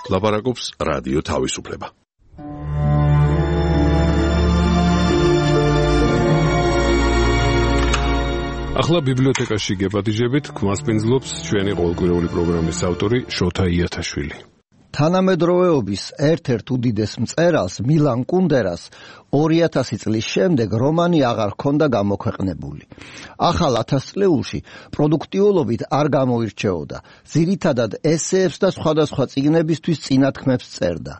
ლაპარაკობს რადიო თავისუფლება. ახლა ბიბლიოთეკაში გეპატიჟებით გვასპინძლობს ჩვენი ყოველკვირეული პროგრამის ავტორი შოთა იათაშვილი. თანამედროვეობის ერთ-ერთ უდიდეს მწერალს მილან კუნდერას 2000 წლის შემდეგ რომანი აღარ ჰქონდა გამოქვეყნებული. ახალ 1000 წლეულში პროდუქტიულობით არ გამოირჩეოდა, ძირითადად ესეებს და სხვადასხვა წიგნებისთვის წინათქმებს წერდა.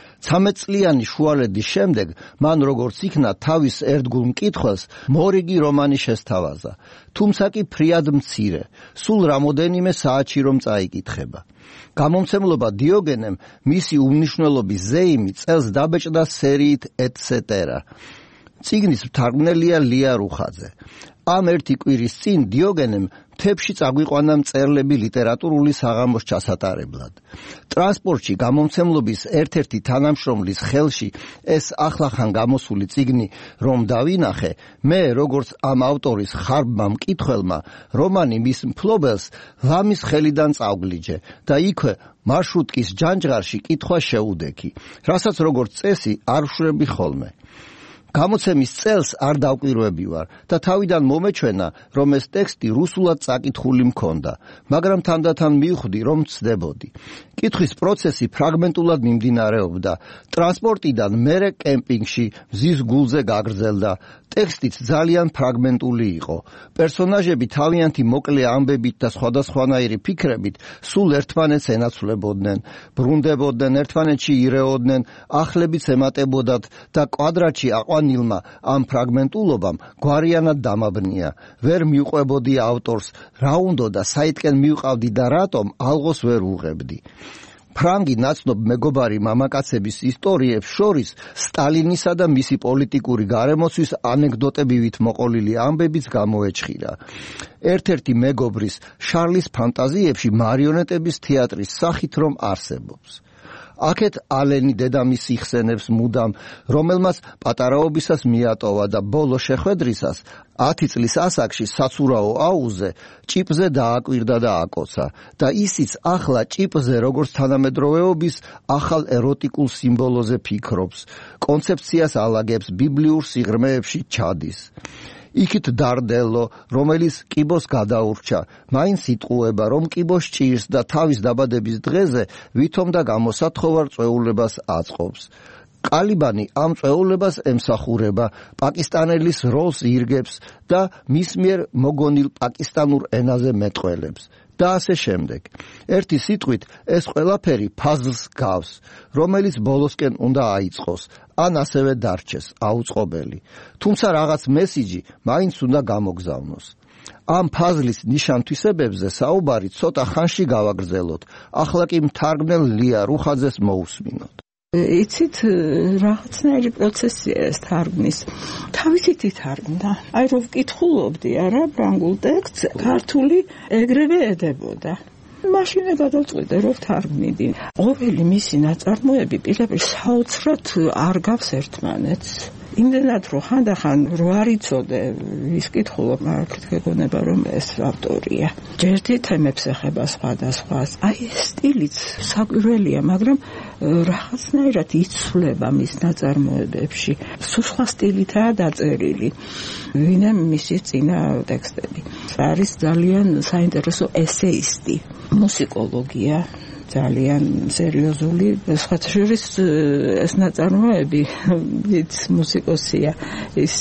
13 წლიანი შუალედის შემდეგ მან როგორც იქნა თავის ერთგულ მკითხველს მორიგი რომანი შესთავაზა, თუმცა კი ფრიად მცირე, სულ რამოდენიმე საათში რომ წაიკითხება. გამომცემლობა დიოგენემ მისი უმნიშვნელობის ზეიმი წელს დაბეჭდა სერიით etc. წიგნის მთარგმნელია ლია რუხაძე. ამ ერთი კვირის წინ დიოგენემ მთებში წაგვიყვანა მწერლები ლიტერატურული საღამოს ჩასატარებლად. ტრანსპორტში გამომცემლობის ერთ-ერთი თანამშრომლის ხელში ეს ახლახან გამოსული წიგნი რომ დავინახე, მე როგორც ამ ავტორის ხარბმა მკითხველმა რომანი მის მფლობელს ლამის ხელიდან წავგლიჯე და იქვე მარშრუტკის ჯანჯღარში კითხვა შეუდექი, რასაც როგორც წესი არ ვშვრები ხოლმე. გამოცემის წელს არ დავკვირვები ვარ და თავიდან მომეჩვენა, რომ ეს ტექსტი რუსულად წაკითხული მქონდა, მაგრამ თანდათან მივხვდი, რომ ცდებოდი. კითხვის პროცესი ფრაგმენტულად მიმდინარეობდა. ტრანსპორტიდან მერე კემპინგში მზის გულზე გაგრძელდა. ტექსტიც ძალიან ფრაგმენტული იყო. პერსონაჟები თავიანთი მოკლე ამბებით და სხვადასხვანაირი ფიქრებით სულ ერთმანეთს ენაცვლებოდნენ, ბრუნდებოდნენ, ერთმანეთში ირეოდნენ, ახლებიც ემატებოდათ და კვადრატში აყვანილმა ამ ფრაგმენტულობამ გვარიანად დამაბნია. ვერ მიუყვებოდი ავტორს, რა უნდა და საითკენ მივყავდი და რატომ ალღოს ვერ უღებდი. ფრანგი ნაცნობ მეგობარი მამაკაცების ისტორიებს შორის სტალინისა და მისი პოლიტიკური გარემოცვის ანეკდოტებივით მოყოლილი ამბებიც გამოეჩხირა. ერთ-ერთი მეგობრის შარლის ფანტაზიებში მარიონეტების თეატრის სახით რომ არსებობს. აქეთ ალენი დედამისს იხსენებს მუდამ, რომელმაც პატარაობისას მიატოვა და ბოლო შეხვედრისას 10 წლის ასაკში საცურაო აუზზე ჭიპზე დააკვირდა და აკოცა და ისიც ახლა ჭიპზე როგორც თანამედროვეობის ახალ ეროტიკულ სიმბოლოზე ფიქრობს, კონცეფციას ალაგებს, ბიბლიურ სიღრმეებში ჩადის. იქით დარდელო, რომელიც კიბოს გადაურჩა, მაინც იტყუება, რომ კიბოს ჭირს და თავის დაბადების დღეზე ვითომ და გამოსათხოვარ წვეულებას აწყობს. კალიბანი ამ წვეულებას ემსახურება, პაკისტანელის როლს ირგებს და მის მიერ მოგონილ პაკისტანურ ენაზე მეტყველებს. და ასე შემდეგ. ერთი სიტყვით ეს ყველაფერი ფაზლს გავს, რომელიც ბოლოსკენ უნდა აიწყოს, ან ასევე დარჩეს აუწყობელი. თუმცა რაღაც მესიჯი მაინც უნდა გამოგზავნოს. ამ ფაზლის ნიშან-თვისებებზე საუბარი ცოტა ხანში გავაგრძელოთ. ახლა კი მთარგმნელ ლია რუხაძეს მოусმინოთ. იცით, რაღაცნაირი პროცესია ეს თარგმნის. თავისით ითარგმნა. აი რომ ვკითხულობდი არა ფრანგულ ტექსტს, ქართული ეგრევე ედებოდა. მაშინე გადავწყვიტე რომ ვთარგმნიდი. ყოველი მისი ნაწარმოები პირდაპირ საოცრად არ გავს ერთმანეთს. იმდენად რომ ხანდახან რო არ იცოდე ვის კითხულობ, მაგრამ გეგონება რომ ეს ავტორია. ჯერთი თემებს ეხება სხვადასხვას. აი ეს სტილიც საკვირველია, მაგრამ რაღაცნაირად იცვლება მის ნაწარმოებებში. სხვა სტილითაა დაწერილი. ვინმე მისი წინა ტექსტები. არის ძალიან საინტერესო ესეისტი, მუსიკოლოგია. ძალიან სერიოზული, სხვათა შორის ეს ნაწარმოები ვით მუსიკოსია, ის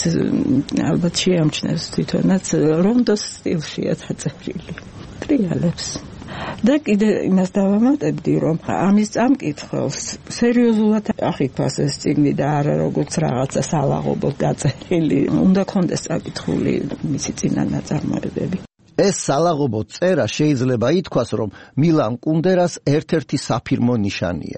ალბათ შეამჩნევს თვითონაც რონდოს სტილშია დაწერილი. ტრიალებს. და კიდე იმას დავამატებდი, რომ ამის წამკითხველს სერიოზულად ახიფას ეს წიგნი და არა როგორც რაღაცა სალაღობოდ დაწერილი, უნდა კონდეს წაკითხული მისი წინა ნაწარმოებები. ეს სალაღობო წერა შეიძლება ითქვას, რომ მილან კუნდერას ერთ-ერთი საფირმო ნიშანია.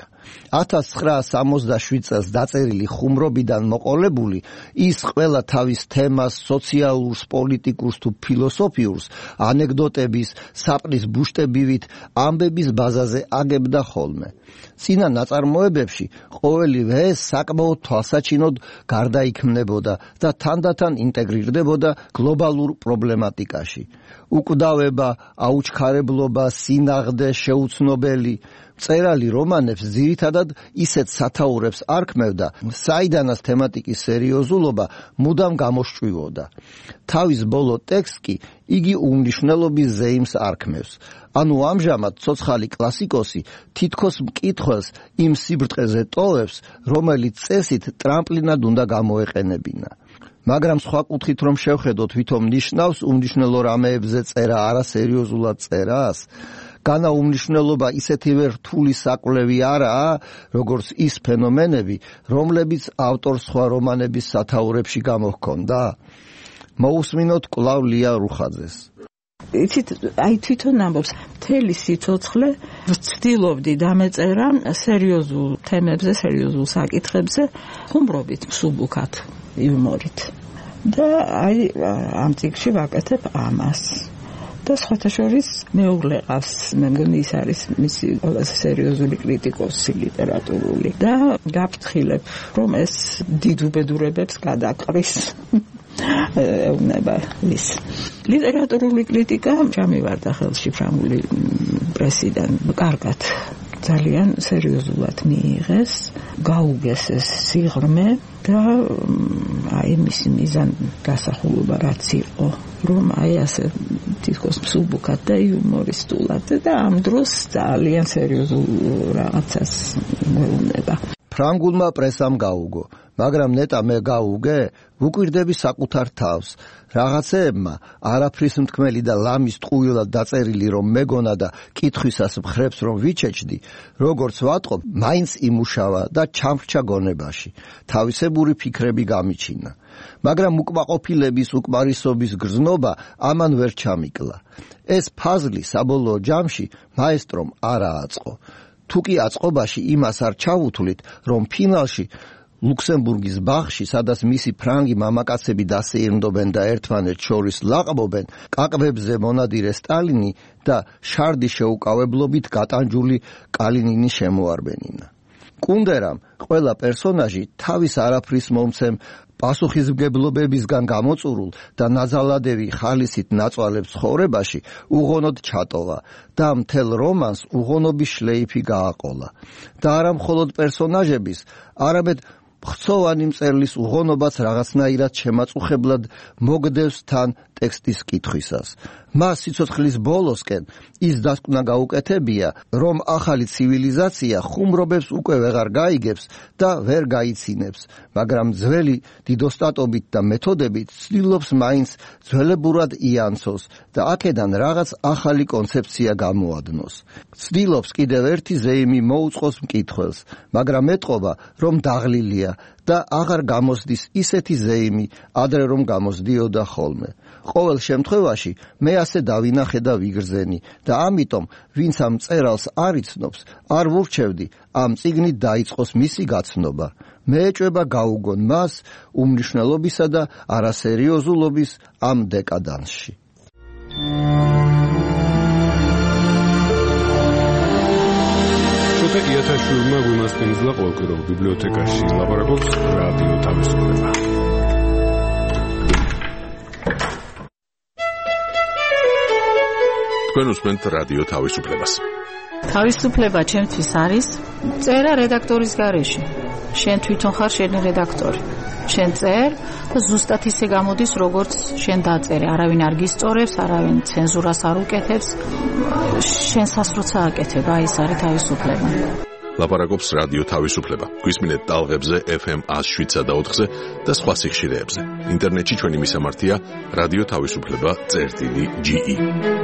1967 წელს დაწერილი ხუმრობიდან მოყოლებული, ის ყველა თავის თემას, სოციალურს, პოლიტიკურს თუ ფილოსოფიურს, ანეკდოტების, საპნის ბუშტებივით, ამბების ბაზაზე აგებდა ხოლმე. წინა ნაწარმოებებში ყოველივე ეს საკმაოდ თვალსაჩინოდ გარდაიქმნებოდა და თანდათან ინტეგრირდებოდა გლობალურ პრობლემატიკაში. უკვდავება, აუჩქარებლობა, სინაღდე, შეუცნობელი, მწერალი რომანებს ძირითადად ისეთ სათაურებს არქმევდა, საიდანაც თემატიკის სერიოზულობა მუდამ გამოსჭვივოდა. თავის ბოლო ტექსტს კი იგი უმნიშვნელობის ზეიმს არქმევს. ანუ ამჟამად ცოცხალი კლასიკოსი თითქოს მკითხველს იმ სიბრტყეზე ტოვებს, რომელიც წესით ტრამპლინად უნდა გამოეყენებინა. მაგრამ სხვა კუთხით რომ შევხედოთ, ვითომ ნიშნავს უმნიშვნელო რამეებზე წერა არასერიოზულად წერას, განა უმნიშვნელობა ისეთივე რთული საკვლევი არაა, როგორც ის ფენომენები, რომლებიც ავტორს სხვა რომანების სათაურებში გამოჰქონდა. მოусმინოთ კვლავ ლია რუხაძეს. იცით, თვითონ ამბობს, მთელი სიცოცხლე ვცდილობდი დამეწერა სერიოზულ თემებზე, სერიოზულ საკითხებზე, ხუმრობით, მსუბუქად, იუმორით. და ამ წიგნში ვაკეთებ ამას. და სხვათა შორის მეუღლე ყავს, მე მგონი ის არის მისი ყველაზე სერიოზული კრიტიკოსი ლიტერატურული. და გაფრთხილებ, რომ ეს დიდ უბედურებებს გადაყრის. ეუბნება ის. ლიტერატურული კრიტიკა ჩამივარდა ხელში ფრანგული პრესიდან. კარგად, ძალიან სერიოზულად მიიღეს, გაუგეს ეს სიღრმე და აი მისი მიზან დასახულობა რაც იყო, რომ აი ასე თითქოს მსუბუქად და იუმორისტულად და ამ დროს ძალიან სერიოზულ რაღაცას მეუბნება. ფრანგულმა პრესამ გაუგო, მაგრამ ნეტა მე გაუგე, ვუკვირდები საკუთარ თავს. რაღაცეებმა არაფრის მთქმელი და ლამის ტყუილად დაწერილი რომ მეგონა და კითხვისას მხრებს რომ ვიჩეჩდი, როგორც ვატყობ, მაინც იმუშავა და ჩამრჩა გონებაში. თავისებური ფიქრები გამიჩინა. მაგრამ უკმაყოფილების, უკმარისობის გრძნობა ამან ვერ ჩამიკლა. ეს ფაზლი საბოლოო ჯამში მაესტრომ არ ააწყო. თუ კი აწყობაში იმას არ ჩავუთვლით, რომ ფინალში ლუქსემბურგის ბაღში, სადაც მისი ფრანგი მამაკაცები დასეირნდობენ და ერთმანეთს შორის ლაყბობენ, კაკბებზე მონადირე სტალინი და შარდის შეუკავებლობით გატანჯული კალინინი შემოარბენინა. კუნდერამ ყველა პერსონაჟი თავის არაფრის მომცემ პასუხისმგებლობებისგან გამოწურულ და ნაზალადევი ხალისით ნაწვალებს ცხოვრებაში უღონოდ ჩატოვა და მთელ რომანს უღონობის შლეიფი გააყოლა. და არა მხოლოდ პერსონაჟების, არამედ ხრცოვანი მწერლის უღონობაც რაღაცნაირად შემაწუხებლად მოგდევს თან ტექსტის კითხვისას. მას სიცოცხლის ბოლოსკენ ის დასკვნა გაუკეთებია, რომ ახალი ცივილიზაცია ხუმრობებს უკვე ვეღარ გაიგებს და ვერ გაიცინებს, მაგრამ ძველი დიდოსტატობით და მეთოდებით ცდილობს მაინც ძველებურად იანცოს და აქედან რაღაც ახალი კონცეფცია გამოადნოს. ცდილობს კიდევ ერთი ზეიმი მოუწყოს მკითხველს, მაგრამ ეტყობა, რომ დაღლილია და აღარ გამოსდის ისეთი ზეიმი, ადრე რომ გამოსდიოდა ხოლმე. ყოველ შემთხვევაში მე ასე დავინახე და ვიგრძენი და ამიტომ ვინც ამ მწერალს არ იცნობს, არ ვურჩევდი ამ წიგნით დაიწყოს მისი გაცნობა. მე ეჭვება გაუგონ მას უმნიშვნელობისა და არასერიოზულობის ამ დეკადანსში. შოთა იათაშვილმა გვიმასპინძლა ყოველკვირეულ ბიბლიოთეკაში ლაპარაკობს რადიო თავისუფლება. თქვენ უსმენთ რადიო თავისუფლებას. თავისუფლება ჩემთვის არის წერა რედაქტორის გარეშე. შენ თვითონ ხარ შენი რედაქტორი. შენ წერ და ზუსტად ისე გამოდის, როგორც შენ დაწერე. არავინ არ გისწორებს, არავინ ცენზურას არ უკეთებს. შენ სასროცა აკეთებ, აი ეს არის თავისუფლება. ლაპარაკობს რადიო თავისუფლება. გვისმინეთ ტალღებზე FM 107.4-ზე და სხვა სიხშირეებზე. ინტერნეტში ჩვენი მისამართია რადიო თავისუფლება.ge.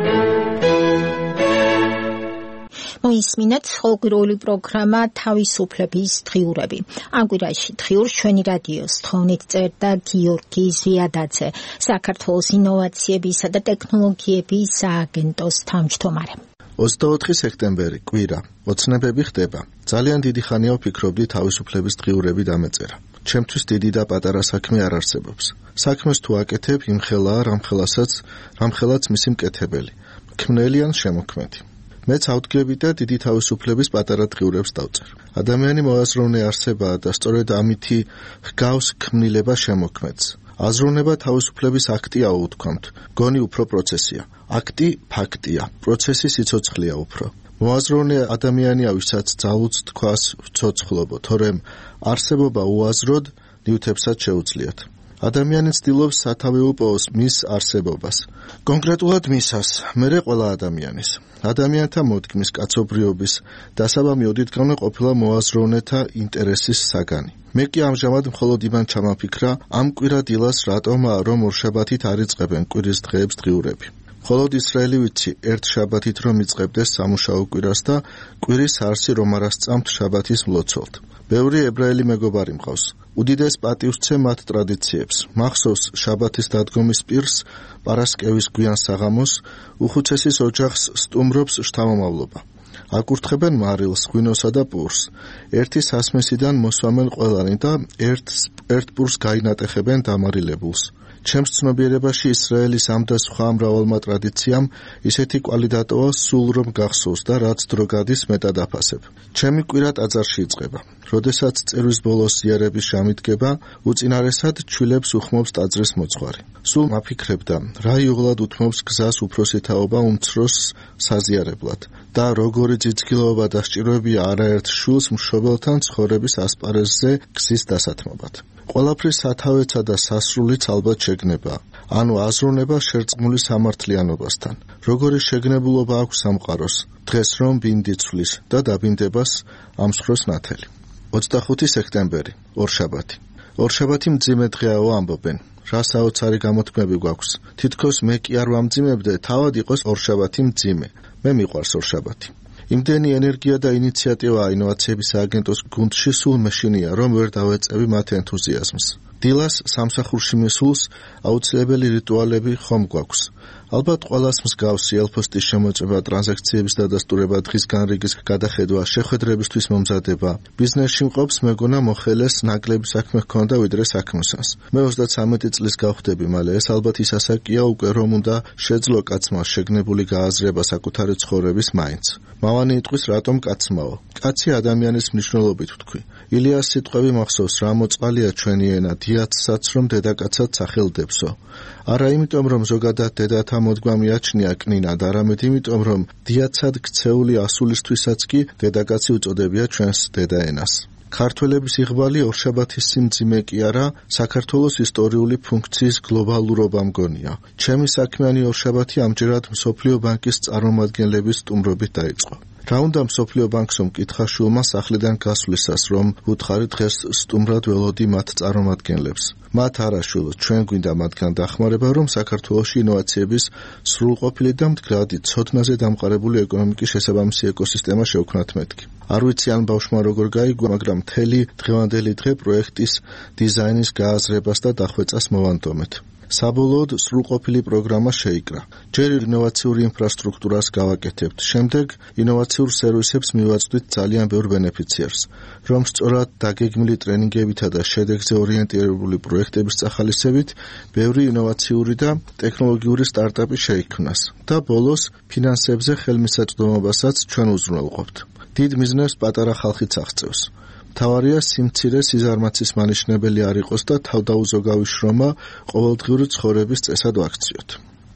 მოისმინეთ ყოველკვირეული პროგრამა თავისუფლების დღიურები. ამ კვირაში დღიურს ჩვენი რადიოს თხოვნით წერდა გიორგი ზვიადაძე, საქართველოს ინოვაციებისა და ტექნოლოგიების სააგენტოს თავმჯდომარე. 24 სექტემბერი კვირა, ოცნებები ხდება. ძალიან დიდი ხანია ვფიქრობდი თავისუფლების დღიურები დამეწერა. ჩემთვის დიდი და პატარა საქმე არ არსებობს. საქმეს თუ აკეთებ, იმხელაა რამხელაც მისი მკეთებელი, ქმნელი ან შემოქმედი. მეც ავდგები და დიდი თავისუფლების პატარა დღიურებს დავწერ. ადამიანი მოაზროვნე არსებაა და სწორედ ამითი ჰგავს ქმნილება შემოქმედს. აზროვნება თავისუფლების აქტია უთქვამთ, გონი უფრო პროცესია. აქტი ფაქტია, პროცესი სიცოცხლეა უფრო. მოაზროვნე ადამიანია, ვისაც ძალუც თქვას ვცოცხლობო, თორემ არსებობა უაზროდ ნივთებსაც შეუძლიათ. ადამიანი ცდილობს სათავე უპოვოს მის არსებობას. კონკრეტულად მისას, მერე ყველა ადამიანის. ადამიანთა მოდგმის კაცობრიობის დასაბამი ოდითგანვე ყოფილა მოაზროვნეთა ინტერესის საგანი. მე კი ამჟამად მხოლოდ იმან ჩამაფიქრა, ამ კვირა დილას რატომა რომ ორშაბათით არ იწყებენ კვირის დღეებს დღიურები. მხოლოდ ისრაელი ვიცი ერთ შაბათით რომ იწყებდეს სამუშაო კვირას და კვირის არსი რომ არ ასწამთ შაბათის მლოცველთ. ბევრი ებრაელი მეგობარი მყავს. უდიდეს პატივს მათ ტრადიციებს. მახსოვს შაბათის დადგომის პირს, პარასკევის გვიან საღამოს, უხუცესის ოჯახს სტუმრობს შთამომავლობა. აკურთხებენ მარილს, ღვინოსა და პურს. ერთი სასმესიდან მოსვამენ ყველანი და ერთ პურს გაინატეხებენ დამარილებულს. ჩემს ცნობიერებაში ისრაელის ამ და სხვა მრავალმა ტრადიციამ ისეთი კვალი დატოვა სულ რომ გახსოვს და რაც დრო გადის მეტად აფასებ. ჩემი კვირა ტაძარში იწყება. როდესაც წერვის ბოლოს ზიარების ჟამი დგება, უწინარესად ჩვილებს უხმობს ტაძრის მოძღვარი. სულ მაფიქრებდა, რა იუღლად უთმობს გზას უფროსი თაობა უმცროს საზიარებლად და როგორი ძიძგილოობა და სჭიროებია არაერთ შვილს მშობელთან ცხოვრების ასპარეზზე გზის დასათმობად. ყველაფრის სათავეცა და სასრულიც ალბათ შეგნება, ანუ აზროვნება შერწყმული სამართლიანობასთან. როგორი შეგნებულობა აქვს სამყაროს, დღეს რომ ბინდი ცვლის და დაბინდებას ამსხროს ნათელი. 25 სექტემბერი, ორშაბათი. ორშაბათი მძიმე დღეაო ამბობენ. რა საოცარი გამოთქმები გვაქვს. თითქოს მე კი არ ვამძიმებდე, თავად იყოს ორშაბათი მძიმე. მე მიყვარს ორშაბათი. იმდენი ენერგია და ინიციატივა ინოვაციების სააგენტოს გუნდში სულ მეშინია, რომ ვერ დავეწევი მათ ენთუზიაზმს. დილას სამსახურში მისულს აუცილებელი რიტუალები ხომ გვაქვს. ალბათ ყველას მსგავსი ელფოსტის შემოწმება, ტრანზაქციების დადასტურება, დღის განრიგის გადახედვა, შეხვედრებისთვის მომზადება. ბიზნესში მყოფს მეგონა მოხელეს ნაკლები საქმე ჰქონდა ვიდრე საქმოსანს. მე 33 წლის გავხდები მალე, ეს ალბათ ის ასაკია უკვე რომ უნდა შეძლო კაცმა შეგნებული გააზრება საკუთარი ცხოვრების მაინც. მავანი იტყვის რატომ კაცმაო? კაცი ადამიანის მნიშვნელობით ვთქვი. ილიას სიტყვები მახსოვს, რა მოწყალია ჩვენი ენა, დიაცსაც რომ დედაკაცად სახელდებსო. არა იმიტომ რომ ზოგადად დედათა მოდგმა მიაჩნია კნინად, არამედ იმიტომ რომ დიაცად ქცეული ასულისთვისაც კი დედაკაცი უწოდებია ჩვენს დედაენას. ქართველების იღბალი ორშაბათის სიმძიმე კი არა, საქართველოს ისტორიული ფუნქციის გლობალურობა მგონია. ჩემი საქმიანი ორშაბათი ამჯერად მსოფლიო ბანკის წარმომადგენლების სტუმრობით დაიწყო. რა უნდა მსოფლიო ბანკს მკითხა შულმა სახლიდან გასვლისას, რომ უთხარი დღეს სტუმრად ველოდი მათ წარმომადგენლებს. მათ არაშულ, ჩვენ გვინდა მათგან დახმარება, რომ საქართველოში ინოვაციების სრულყოფილი და მდგრადი ცოდნაზე დამყარებული ეკონომიკის შესაბამისი ეკოსისტემა შევქმნათ მეთქი. არ ვიცი ან ბავშვმა როგორ გაიგო, მაგრამ მთელი დღევანდელი დღე პროექტის დიზაინის გააზრებას და დახვეწას მოვანდომეთ. საბოლოოდ სრულყოფილი პროგრამა შეიკრა. ჯერ ინოვაციური ინფრასტრუქტურას გავაკეთებთ, შემდეგ ინოვაციურ სერვისებს მივაწვდით ძალიან ბევრ ბენეფიციარს, რომ სწორად დაგეგმილი ტრენინგებითა და შედეგზე ორიენტირებული პროექტების წახალისებით ბევრი ინოვაციური და ტექნოლოგიური სტარტაპი შეიქმნას და ბოლოს ფინანსებზე ხელმისაწვდომობასაც ჩვენ უზრუნველყოფთ. დიდ მიზნებს პატარა ხალხიც აღწევს. მთავარია სიმცირე სიზარმაცის მანიშნებელი არ იყოს და თავდაუზოგავი შრომა ყოველდღიური ცხოვრების წესად ვაქციოთ.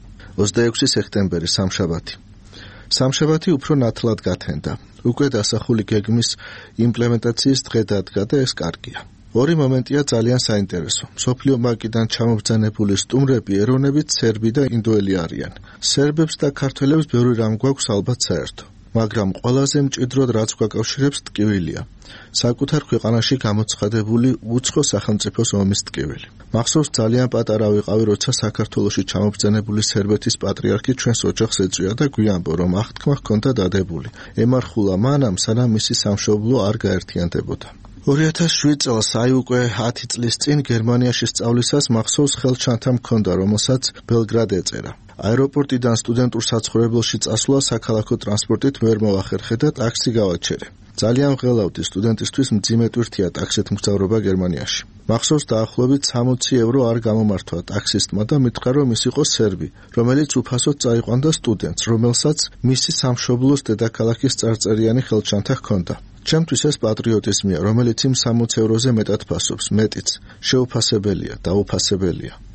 26 სექტემბერი, სამშაბათი. სამშაბათი უფრო ნათლად გათენდა. უკვე დასახული გეგმის იმპლემენტაციის დღე დადგა და ეს კარგია. ორი მომენტია ძალიან საინტერესო. მსოფლიო ბანკიდან ჩამობრძანებული სტუმრები ეროვნებით სერბი და ინდოელი არიან. სერბებს და ქართველებს ბევრი რამ გვაქვს ალბათ საერთო. მაგრამ ყველაზე მჭიდროდ რაც გვაკავშირებს ტკივილია. საკუთარ ქვეყანაში გამოცხადებული უცხო სახელმწიფოს ომის ტკივილი. მახსოვს ძალიან პატარა ვიყავი, როცა საქართველოში ჩამობრძანებული სერბეთის პატრიარქი ჩვენს ოჯახს ეწვია და გვიანბო, რომ აღთქმა ჰქონდა დადებული. ემარხულა მანამ, სანამ მისი სამშობლო არ გაერთიანდებოდა. 2007 წელს, აი უკვე 10 წლის წინ გერმანიაში სწავლისას მახსოვს ხელჩანთა მქონდა, რომელსაც ბელგრად ეწერა. აეროპორტიდან სტუდენტურ საცხოვრებელში წასვლა საქალაქო ტრანსპორტით ვერ მოვახერხე და ტაქსი გავაჩერე. ძალიან ვღელავდი, სტუდენტისთვის მძიმე ტვირთია ტაქსით მგზავრობა გერმანიაში. მახსოვს დაახლოებით 60 евро არ გამომართვა ტაქსისტმა და მითხრა, რომ ის იყო სერბი, რომელიც უფასოდ წაიყვანდა სტუდენტს, რომელსაც მისი სამშობლოს დედაქალაქის წარწერიანი ხელჩანთა ჰქონდა. ჩემთვის ეს პატრიოტიზმია, რომელიც იმ 60 ევროზე მეტად ფასობს, მეტიც, შეუფასებელია, დაუფასებელია.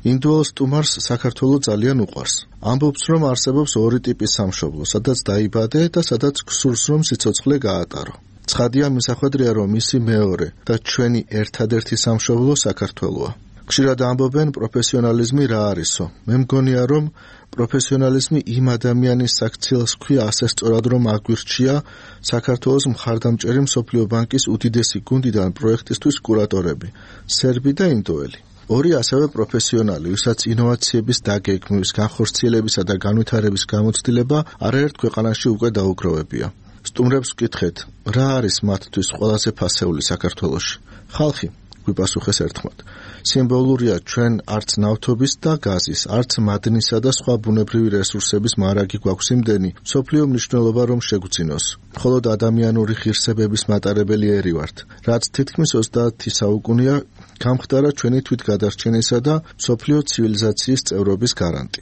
იმ dual სტუმარს საქართველოს ძალიან უყვარს. ამბობს, რომ არსებობს ორი ტიპის სამშობლო, სადაც დაიბადე და სადაც გსურს, რომ სიცოცხლე გაატარო. ცხადია მისახვედრია, რომ მისი მეორე და ჩვენი ერთადერთი სამშობლო საქართველოა. ხშირად ამბობენ პროფესიონალიზმი რა არისო. მე მგონია, რომ პროფესიონალიზმი იმ ადამიანის საქციელს ქვია ასე სწორად, რომ აგვირჩია საქართველოს მხარდამჭერი მსოფლიო ბანკის უდიდესი გუნდიდან პროექტისთვის კურატორები, სერბი და ინდოელი. ორი ასევე პროფესიონალი, ვისაც ინოვაციების დაგეგმვის, განხორციელებისა და განვითარების გამოცდილება არაერთ ქვეყანაში უკვე დაუგროვებია. სტუმრებს ვკითხეთ, რა არის მათთვის ყველაზე ფასეული საქართველოში? ხალხი გვიპასუხეს ერთხმად. სიმბოლურია ჩვენ არც ნავთობის და გაზის, არც მადნისა და სხვა ბუნებრივი რესურსების მარაგი გვაქვს იმდენი, მსოფლიო მნიშვნელობა რომ შეგვძინოს. მხოლოდ ადამიანური ღირსებების მატარებელი ერი ვართ, რაც თითქმის 30 საუკუნეა გამხდარა ჩვენი თვითგადარჩენისა და მსოფლიო ცივილიზაციის წევრობის გარანტი.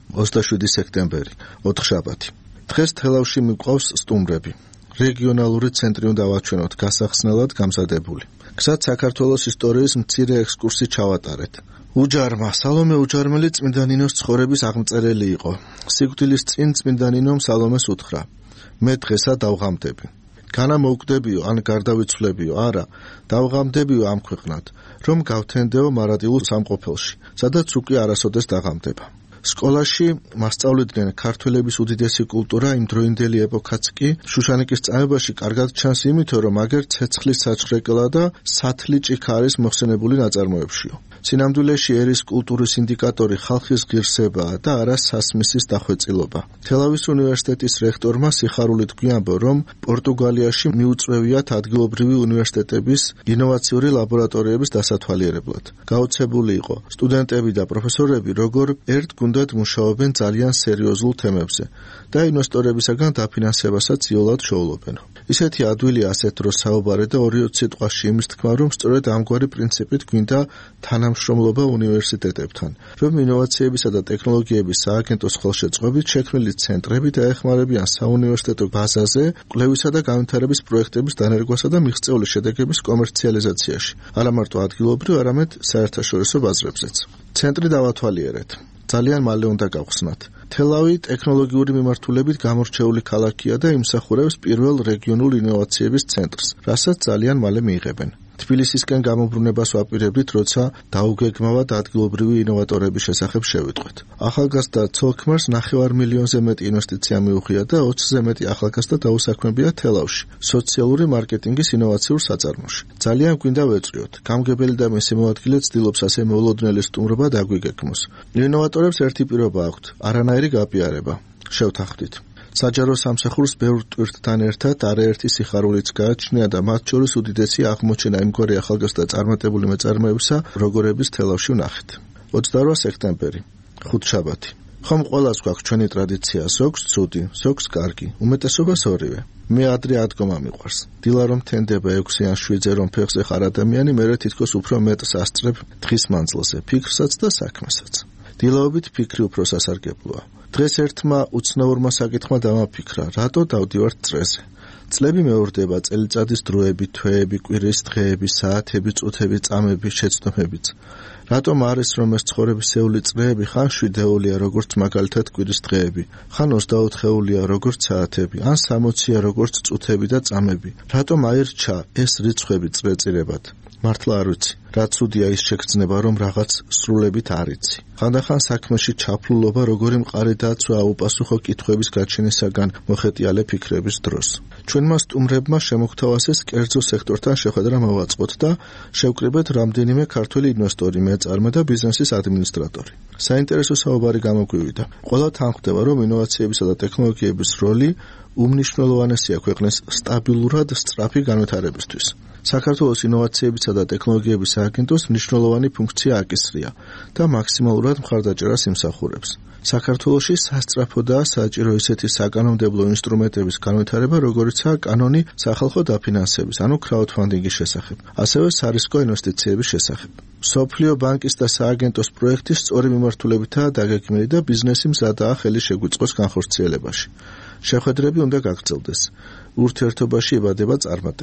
27 სექტემბერი, ოთხშაბათი. დღეს თელავში მიყვავს სტუმრები. რეგიონალური ცენტრი უნდა ვაჩვენოთ გასახსნელად გამზადებული. გზად საქართველოს ისტორიის მცირე ექსკურსი ჩავატარეთ. უჯარმა, სალომე უჯარმელი წმინდა ნინოს ცხოვრების აღმწერელი იყო. სიკვდილის წინ წმინდა ნინომ სალომეს უთხრა: მე დღესა დავღამდები. განა მოვკვდებიო, ან გარდავიცვლებიო, არა, დავღამდებიო ამ ქვეყნად, რომ გავთენდეო მარადილულ სამყოფელში, სადაც უკვე არასოდეს დაღამდება. სკოლაში მასწავლიდნენ ქართველების უდიდესი კულტურა, იმდროინდელი ეპოქაც კი შუშანიკის წამებაში კარგად ჩანს იმითო, რომ აგერ ცეცხლის საჩხრეკელა და სათლიჭიქა არის მოხსენებული ნაწარმოებშიო. სინამდვილეში ერის კულტურის ინდიკატორი ხალხის ღირსებაა და არა სასმისის დახვეწილობა. თელავის უნივერსიტეტის რექტორმა სიხარულით გვიამბო, რომ პორტუგალიაში მიუწვევიათ ადგილობრივი უნივერსიტეტების ინოვაციური ლაბორატორიების დასათვალიერებლად. გაოცებული იყო სტუდენტები და პროფესორები, როგორ ერთ გუნდად მუშაობენ ძალიან სერიოზულ თემებზე და ინვესტორებისაგან დაფინანსებასაც იოლად შოულობენ. ისეთი ადვილია ასეთ დროს საუბარი და 2-20 სიტყვაში იმის თქმა, რომ სწორედ ამგვარი პრინციპით გვინდა თანამშრომლობა უნივერსიტეტებთან, რომ ინოვაციებისა და ტექნოლოგიების სააგენტოს ხელშეწყობით შექმნილი ცენტრები დაეხმარებიან საუნივერსიტეტო ბაზაზე კვლევისა და განვითარების პროექტების დანერგვასა და მიღწეული შედეგების კომერციალიზაციაში, არა მარტო ადგილობრივ, არამედ საერთაშორისო ბაზრებზეც. ცენტრი დავათვალიერეთ. ძალიან მალე უნდა გავხსნათ. თელავი ტექნოლოგიური მიმართულებით გამორჩეული ქალაქია და იმსახურებს პირველ რეგიონულ ინოვაციების ცენტრს, რასაც ძალიან მალე მიიღებენ. თბილისისკენ გამობრუნებას ვაპირებდით, როცა დაუგეგმავად ადგილობრივი ინოვატორების შესახებ შევიტყვეთ. ახალგაზრდა ცოლ-ქმარს 9 მილიონზე მეტი ინვესტიცია მიუღია და 20-ზე მეტი ახალგაზრდა დაუსაქმებია თელავში, სოციალური მარკეტინგის ინოვაციურ საწარმოში. ძალიან გვინდა ვეწვიოთ. გამგებელი და მისი მოადგილე ცდილობს ასე მოულოდნელი სტუმრობა დაგვიგეგმოს. ინოვატორებს ერთი პირობა აქვთ, არანაირი გაპიარება. შევთანხმდით. საჯარო სამსახურს ბევრ ტვირთთან ერთად არაერთი სიხარულიც გააჩნია და მათ შორის უდიდესი აღმოჩენა იმგვარი ახალგაზრდა წარმატებული მეწარმეებისა, როგორების თელავში ვნახეთ. 28 სექტემბერი, ხუთშაბათი. ხომ ყველას გვაქვს ჩვენი ტრადიცია, ზოგს ცუდი, ზოგს კარგი, უმეტესობას ორივე. მე ადრე ადგომა მიყვარს. დილა რომ თენდება 6 ან 7-ზე რომ ფეხზე ხარ ადამიანი, მერე თითქოს უფრო მეტს ასწრებ დღის მანძილზე, ფიქრსაც და საქმესაც. დილაობით ფიქრი უფრო სასარგებლოა. დღეს ერთმა უცნაურმა საკითხმა დამაფიქრა, რატო დავდივართ წრეზე. წლები მეორდება, წელიწადის დროები, თვეები, კვირის დღეები, საათები, წუთები, წამები, შეცდომებიც. რატომ არის რომ ეს ცხოვრებისეული წრეები ხან 7-ეულია, როგორც მაგალითად კვირის დღეები, ხან 24-ეულია, როგორც საათები, ან 60-ია, როგორც წუთები და წამები. რატომ აირჩა ეს რიცხვები წრეწირებად? მართლა არ ვიცი. რა ცუდია ის შეგრძნება, რომ რაღაც სრულებით არ იცი. ხანდახან საქმეში ჩაფლულობა როგორი მყარი დაცვა აუპასუხო კითხვების გაჩენისაგან მოხეტიალე ფიქრების დროს. ჩვენმა სტუმრებმა შემოგთავაზეს კერძო სექტორთან შეხვედრა მოვაწყოთ და შევკრიბეთ რამდენიმე ქართველი ინვესტორი, მეწარმე და ბიზნესის ადმინისტრატორი. საინტერესო საუბარი გამოგვივიდა. ყველა თანხმდება, რომ ინოვაციებისა და ტექნოლოგიების როლი უმნიშვნელოვანესია ქვეყნის სტაბილურად სწრაფი განვითარებისთვის. საქართველოს ინოვაციებისა და ტექნოლოგიების სააგენტოს მნიშვნელოვანი ფუნქცია აკისრია და მაქსიმალურად მხარდაჭერას იმსახურებს. საქართველოში სასწრაფოდაა საჭირო ისეთი საკანონმდებლო ინსტრუმენტების განვითარება, როგორიცაა კანონი სახალხო დაფინანსების, ანუ crowdfunding-ის შესახებ, ასევე სარისკო ინვესტიციების შესახებ. მსოფლიო ბანკის და სააგენტოს პროექტი სწორი მიმართულებითაა დაგეგმილი და ბიზნესი მზადაა ხელი შეგვიწყოს განხორციელებაში. შეხვედრები უნდა გაგრძელდეს. ურთიერთობაში იბადება წარმატება.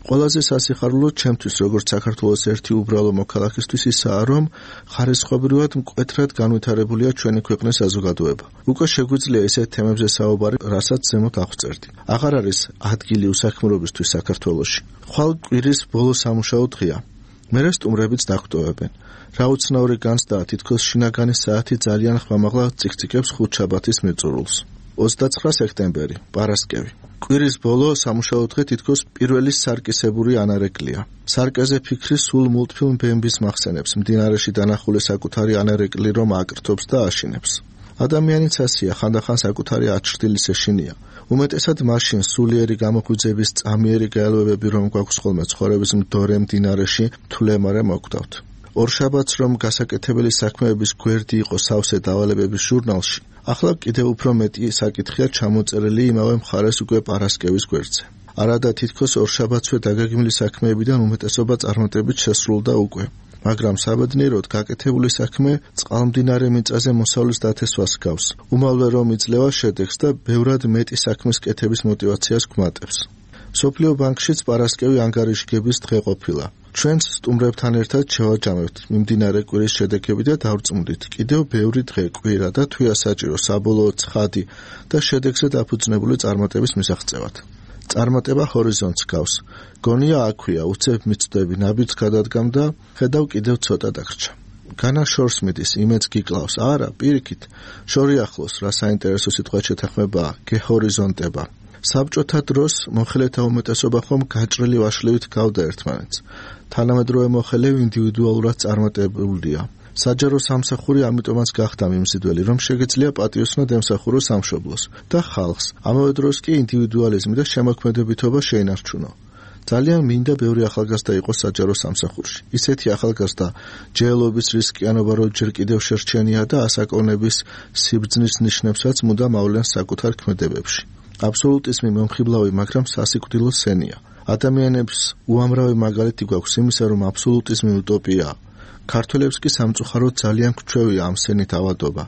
ყველაზე სასიხარულო ჩემთვის როგორც საქართველოს ერთი უბრალო მოქალაქისთვის ისაა, რომ ხარისხობრივად მკვეთრად განვითარებულია ჩვენი ქვეყნის საზოგადოება. უკვე შეგვიძლია ესეთ თემებზე საუბარი, რასაც ზემოთ აღწერდი. აღარ არის ადგილი უსაქმრობისთვის საქართველოში. ხვალ კვირის ბოლო სამუშაო დღეა. მერე სტუმრებიც დაგვტოვებენ. რა უცნაური განცდაა, თითქოს შინაგანი საათი ძალიან ხმამაღლა ციკციკებს ხუთშაბათის მიწურულს. 29 სექტემბერი, პარასკევი. კვირის ბოლო სამუშაო დღე თითქოს პირველი სარკისებური ანარეკლია. სარკეზე ფიქრი სულ მულტფილმ ბემბის მახსენებს, მდინარეში დანახული საკუთარი ანარეკლი რომ აკრთობს და აშინებს. ადამიანიც ასია, ხანდახან საკუთარი აჩრდილის ეშინია. უმეტესად მაშინ სულიერი გამოღვიძების წამიერი გაელვებები რომ გვაქვს ხოლმე ცხოვრების მდორე მდინარეში თვლემარე მოგვდავთ. ორშაბათს რომ გასაკეთებელი საქმეების გვერდი იყო სავსე დავალებების ჟურნალში, ახლა კიდევ უფრო მეტი საკითხია ჩამოწერილი იმავე მხარეს უკვე პარასკევის გვერდზე. არადა თითქოს ორშაბათსვე დაგეგმილი საქმეებიდან უმეტესობა წარმატებით შესრულდა უკვე. მაგრამ საბედნიეროდ გაკეთებული საქმე წყალმდინარე მიწაზე მოსავლის დათესვას გავს. უმალვე რომ იძლევა შედეგს და ბევრად მეტი საქმის კეთების მოტივაციას გვმატებს. სოფლიო ბანკშიც პარასკევი ანგარიშგების დღე ყოფილა. ჩვენც სტუმრებთან ერთად შევაჯამებთ მიმდინარე კვირის შედეგები და დავწმუნდით კიდევ ბევრი დღე, კვირა და თვია საჭირო საბოლოო ცხადი და შედეგზე დაფუძნებული წარმატების მისაღწევად. წარმატება ჰორიზონტს გავს. გონია აქვია, უცებ მიცდები, ნაბიჯს გადადგამ და ხედავ კიდევ ცოტა დაგრჩა. განა შორს მიდის, იმეც გიკლავს. არა, პირიქით, შორი ახლოს, რა საინტერესო სიტყვა შეთანხმებაა, გეჰორიზონტება. საბჭოთა დროს მოხელეთა უმეტესობა ხომ გაჭრილი ვაშლივით გავდა ერთმანეთს. თანამედროვე მოხელე ინდივიდუალურად წარმატებულია. საჯარო სამსახური ამიტომაც გახდა მიმზიდველი, რომ შეგეძლია პატიოსნად ემსახურო სამშობლოს და ხალხს. ამავე დროს კი ინდივიდუალიზმი და შემოქმედებითობა შეინარჩუნო. ძალიან მინდა ბევრი ახალგაზრდა იყოს საჯარო სამსახურში. ისეთი ახალგაზრდა ჯეელობის რისკიანობა რო ჯერ კიდევ შერჩენია და ასაკოვნების სიბრძნის ნიშნებსაც მუდამ ავლენს საკუთარ ქმედებებში. აბსოლუტიზმი მომხიბლავი, მაგრამ სასიკვდილო სენია. ადამიანებს უამრავი მაგალითი გვაქვს იმისა, რომ აბსოლუტიზმი უტოპიაა. ქართველებს კი სამწუხაროდ ძალიან გვჩვევია ამ სენით ავადობა.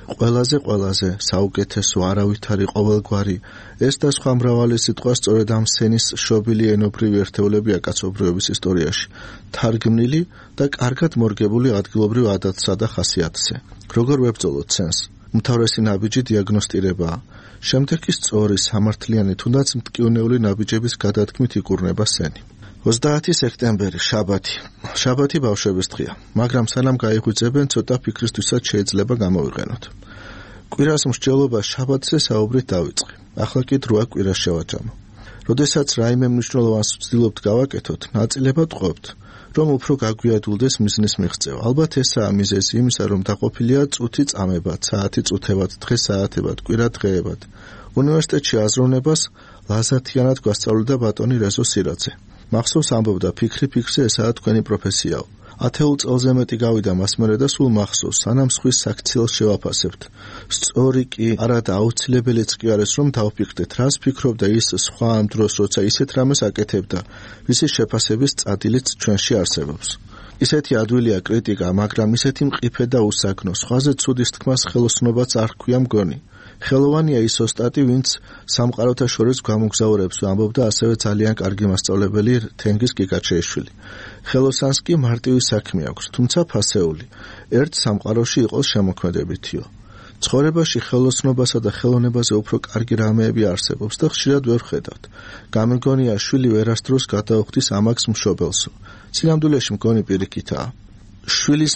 ყველაზე საუკეთესო, არავითარი, ყოველგვარი, ეს და სხვა მრავალი სიტყვა სწორედ ამ სენის შობილი ენობრივი ერთეულებია კაცობრიობის ისტორიაში, თარგმნილი და კარგად მორგებული ადგილობრივ ადათსა და ხასიათზე. როგორ ვებრძოლოთ სენს? უმთავრესი ნაბიჯი დიაგნოსტირებაა. შემდეგ კი სწორი, სამართლიანი, თუნდაც მტკივნეული ნაბიჯების გადადგმით იკურნება სენი. 30 სექტემბერი, შაბათი. შაბათი ბავშვების დღეა, მაგრამ სანამ გაიღვიძებენ, ცოტა ფიქრისთვისაც შეიძლება გამოვიყენოთ. კვირას მსჯელობა შაბათზე საუბრით დავიწყე. ახლა კი დროა კვირას შევაჯამო. როდესაც რაიმე მნიშვნელოვანს ვცდილობთ გავაკეთოთ, ნაწილებად ყვებთ, რომ უფრო გაგვიადვილდეს მიზნის მიღწევა. ალბათ ესაა მიზეზი იმისა, რომ დაყოფილია წუთი წამებად, საათი წუთებად, დღე საათებად, კვირა დღეებად. უნივერსიტეტში აზროვნებას ლაზათიანად გვასწავლიდა ბატონი რეზო სირაძე. მახსოვს ამბობდა, ფიქრზე ესაა თქვენი პროფესიაო. 10 წელზე მეტი გავიდა მას მერე და სულ მახსოვს, სანამ სხვის საქციელს შევაფასებთ. სწორი კი, არადა აუცილებელიც კი არის, რომ დავფიქრდეთ, რას ფიქრობდა ის სხვა ამ დროს, როცა ისეთ რამეს აკეთებდა, ვისი შეფასების წადილიც ჩვენში არსებობს. ისეთი ადვილია კრიტიკა, მაგრამ ისეთი მყიფე და უსაგნო, სხვაზე ცუდის თქმას ხელოსნობაც არ ჰქვია მგონი. ხელოვანია ის ოსტატი, ვინც სამყაროთა შორის გამოგზაურებს, ამბობდა ასევე ძალიან კარგი მასწავლებელი თენგიზ გიგაჩეიშვილი. ხელოსანს კი მარტივი საქმე აქვს, თუმცა ფასეული. ერთ სამყაროში იყოს შემოქმედებითიო. ცხოვრებაში ხელოსნობასა და ხელოვნებაზე უფრო კარგი რამეები არსებობს და ხშირად ვერ ხედავთ. გამიგონია შვილი ვერასდროს გადაუხდის ამაკს მშობელსო. სინამდვილეში მგონი პირიქითაა. შვილის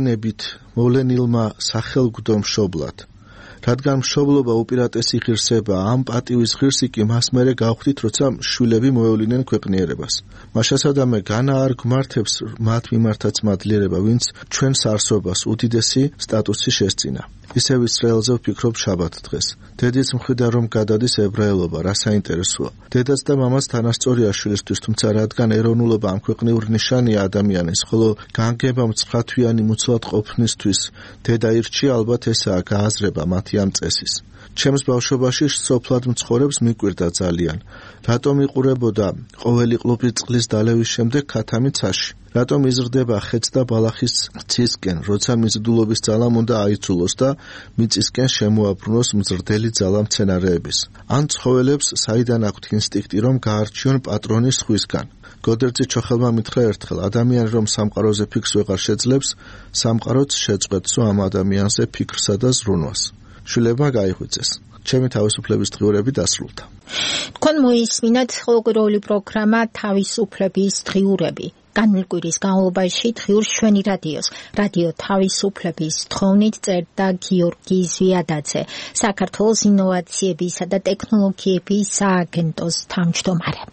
მოვლენილმა სახელგვდო მშობლად. რადგან მშობლობა უპირატესი ღირსება, ამ პატივის ღირსი კი მას მერე გავხდით, როცა შვილები მოევლინენ ქვეყნიერებას. მაშასადამე განა არ გმართებს მათ მიმართაც მადლიერება, ვინც ჩვენს არსობას უდიდესი სტატუსი შესწინა. ისევ ისრაელზე ვფიქრობ შაბათ დღეს. დედიც მხვიდა რომ გადადის ებრაელობა, რა საინტერესოა. დედაც და მამაც თანასწორია შვილისთვის, თუმცა რადგან ეროვნულობა ამ ქვეყნიურ ნიშანია ადამიანის, ხოლო განგება მცხათვიანი მუცლად ყოფნისთვის დედა ირჩია, ალბათ ესაა გააზრება მათი ამ წესის. ჩემს ბავშვობაში სოფლად მცხოვრებს მიკვირდა ძალიან. რატომ იყურებოდა ყოველი ყლუპი წყლის დალევის შემდეგ ქათამი ცაში? რატომ იზრდება ხეც და ბალახის ცისკენ, როცა მიზიდულობის ძალამ უნდა აიცულოს და მიწისკენ შემოაბრუნოს მზრდელი ძალა მცენარეების. ან ცხოველებს საიდან აქვთ ინსტინქტი, რომ გაარჩიონ პატრონი სხვისგან. გოდერძი ჩოხელმა მითხრა ერთხელ, ადამიანი რომ სამყაროზე ფიქრს ვეღარ შეძლებს, სამყაროც შეწყვეტსო ამ ადამიანზე ფიქრსა და ზრუნვას. შვილებმა გაიღვიძეს. ჩემი თავისუფლების დღიურები დასრულდა. თქვენ მოისმინეთ ყოველკვირეული პროგრამა თავისუფლების დღიურები. განმილკვირის განმავლობაში დღიურს ჩვენი რადიო თავისუფლების თხოვნით წერდა გიორგი ზვიადაძე, საქართველოს ინოვაციებისა და ტექნოლოგიების სააგენტოს თავმჯდომარე.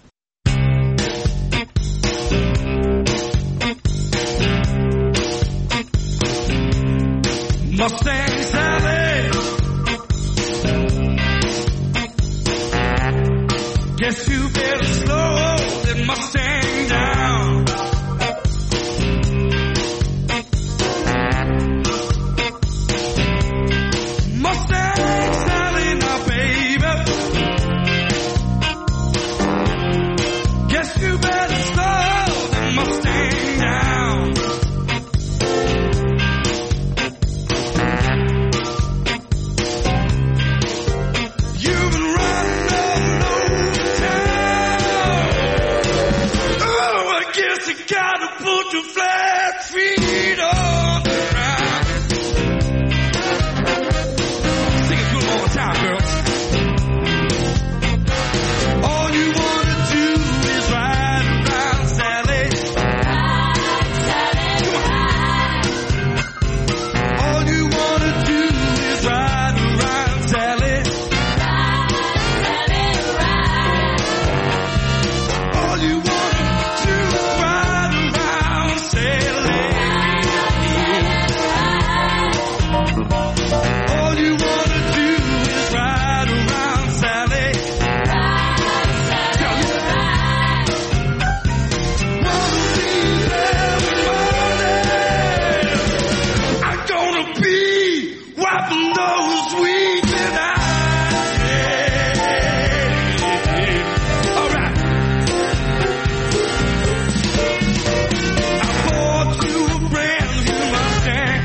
Mustang Sally, guess you better slow that Mustang down. Mustang Sally, now baby, guess you better slow that Mustang down. Your flat feet on the ground. Sing it to 'em all the time, girls. All you wanna do is ride around, Sally. Ride, Sally, come on. All you wanna do is ride around, Sally. Ride, Sally, ride. All you wanna do is ride around, Sally. All you wanna do is ride around, Sally. Tell me. Wanna be every morning. I'm gonna be wiping those weeping eyes. All right. I bought you a brand new Mustang.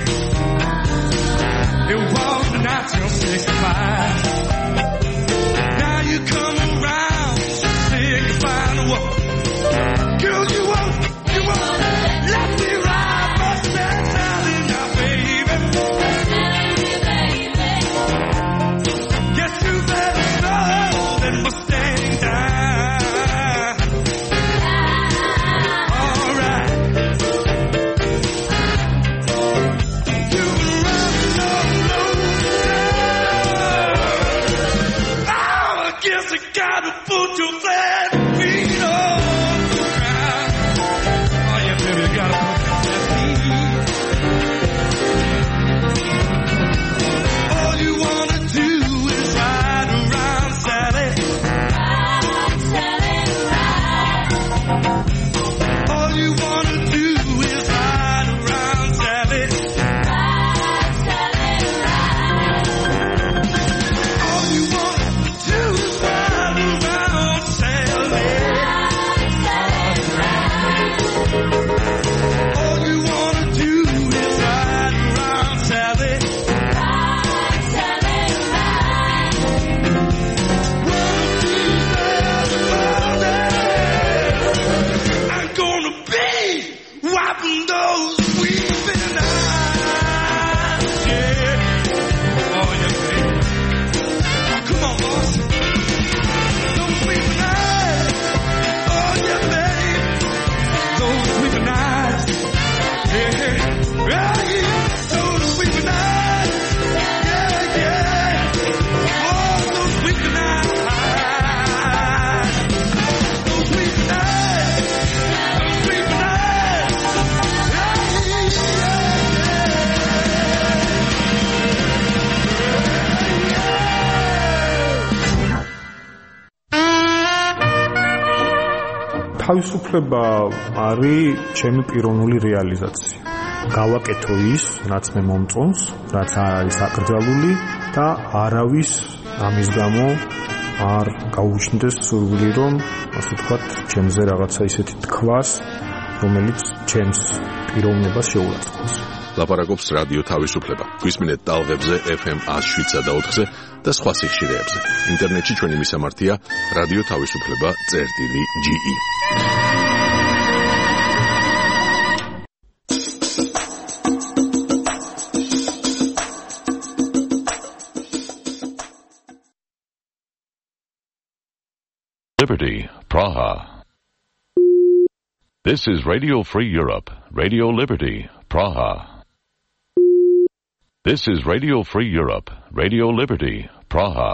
It was 1965. Now you come around, say goodbye to what? Girl, you won't let me ride Mustang Sally now, baby. Guess you better slow that Mustang down. All right. You can run all over. Oh, I guess I gotta put your flat feet on the ground. Oh yeah, baby, you gotta put your flat feet. All you wanna do is ride around, Sally. Ride, Sally, ride. All you wanna do is ride around, Sally. Ride, Sally, ride. All you wanna do is ride around, Sally. Ride, Sally, ride. All you wanna do is ride around, Sally. Ride, Sally, ride. Wanna be there, I'm gonna be wiping those weeping eyes. Yeah. Oh yeah, baby. Come on, boss. Those weeping eyes. Oh yeah, baby. Those weeping eyes. Yeah. Yeah. Those weeping eyes. Yeah, yeah. Oh, those weeping eyes. Those weeping eyes. Those weeping eyes. თავისუფლება არის ჩემი პიროვნული რეალიზაცია. გავაკეთო ის, რაც მე მომწონს, რაც არის აკრძალული და არავის ამის გამო არ გაუჩნდეს სურვილი, რომ ასე ვთქვათ, ჩემზე რაღაცა ისეთი თქვას რომელიც ჩემს პიროვნებას შეურაცხყოფს. ლაპარაკობს რადიო თავისუფლება. გვისმინეთ ტალღებზე FM 107.4-ზე და სხვა სიხშირეებზე. ინტერნეტში ჩვენი მისამართია რადიო თავისუფლება.ge. Liberty, Praha. This is Radio Free Europe, Radio Liberty, Praha. This is Radio Free Europe, Radio Liberty, Praha.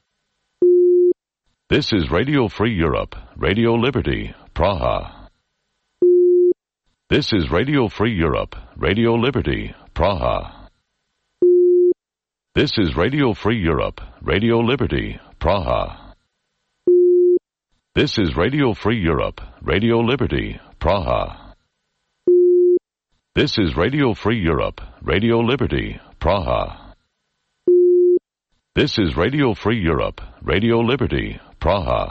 This is Radio Free Europe, Radio Liberty, Praha. This is Radio Free Europe, Radio Liberty, Praha. This is Radio Free Europe, Radio Liberty, Praha. This is Radio Free Europe, Radio Liberty, Praha. This is Radio Free Europe, Radio Liberty, Praha. This is Radio Free Europe, Radio Liberty, Praha.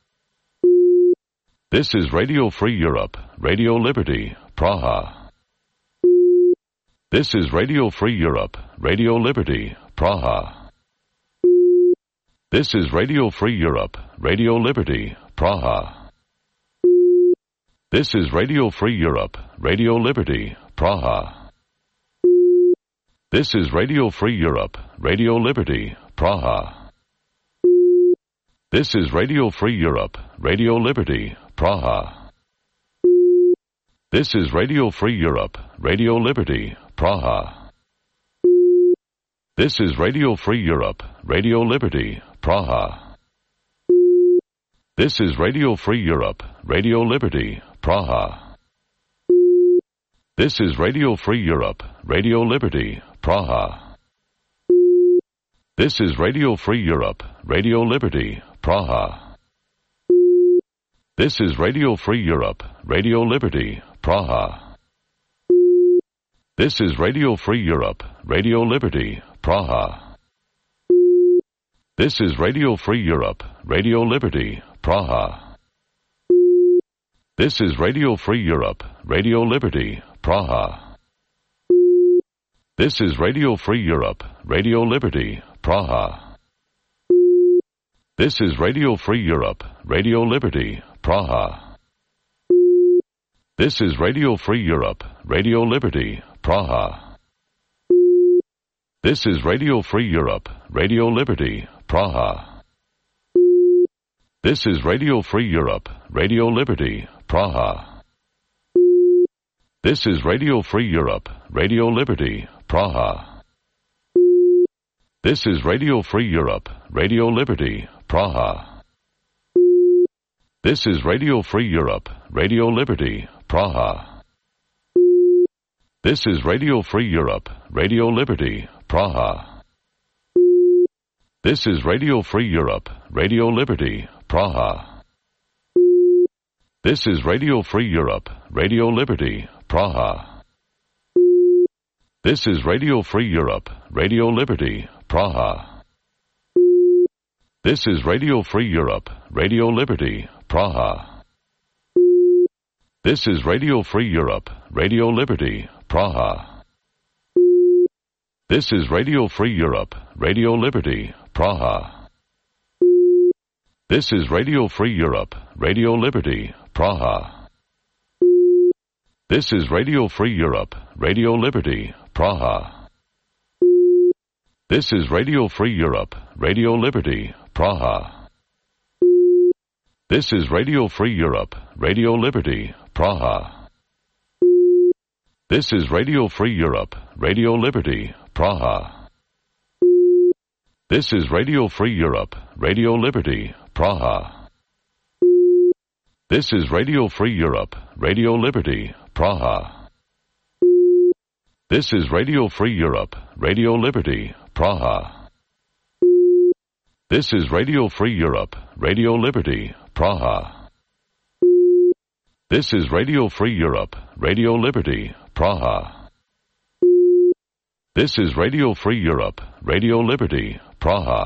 This is Radio Free Europe, Radio Liberty, Praha. This is Radio Free Europe, Radio Liberty, Praha. This is Radio Free Europe, Radio Liberty, Praha. This is Radio Free Europe, Radio Liberty, Praha. This is Radio Free Europe, Radio Liberty, Praha. This is Radio Free Europe, Radio Liberty, Praha. This is Radio Free Europe, Radio Liberty, Praha. This is Radio Free Europe, Radio Liberty, Praha. This is Radio Free Europe, Radio Liberty, Praha. This is Radio Free Europe, Radio Liberty, Praha. This is Radio Free Europe, Radio Liberty, Praha. This is Radio Free Europe, Radio Liberty, Praha. This is Radio Free Europe, Radio Liberty, Praha. This is Radio Free Europe, Radio Liberty, Praha. This is Radio Free Europe, Radio Liberty, Praha. This is Radio Free Europe, Radio Liberty, Praha. This is Radio Free Europe, Radio Liberty, Praha. This is Radio Free Europe, Radio Liberty, Praha. This is Radio Free Europe, Radio Liberty, Praha. This is Radio Free Europe, Radio Liberty, Praha. This is Radio Free Europe, Radio Liberty, Praha. This is Radio Free Europe, Radio Liberty, Praha. This is Radio Free Europe, Radio Liberty, Praha. This is Radio Free Europe, Radio Liberty, Praha. This is Radio Free Europe, Radio Liberty, Praha. This is Radio Free Europe, Radio Liberty, Praha. This is Radio Free Europe, Radio Liberty, Praha. This is Radio Free Europe, Radio Liberty, Praha. This is Radio Free Europe, Radio Liberty, Praha. This is Radio Free Europe, Radio Liberty, Praha. This is Radio Free Europe, Radio Liberty, Praha. This is Radio Free Europe, Radio Liberty, Praha. This is Radio Free Europe, Radio Liberty, Praha. This is Radio Free Europe, Radio Liberty, Praha. This is Radio Free Europe, Radio Liberty, Praha. This is Radio Free Europe, Radio Liberty, Praha. This is Radio Free Europe, Radio Liberty, Praha. This is Radio Free Europe, Radio Liberty, Praha. This is Radio Free Europe, Radio Liberty, Praha. This is Radio Free Europe, Radio Liberty, Praha. This is Radio Free Europe, Radio Liberty, Praha.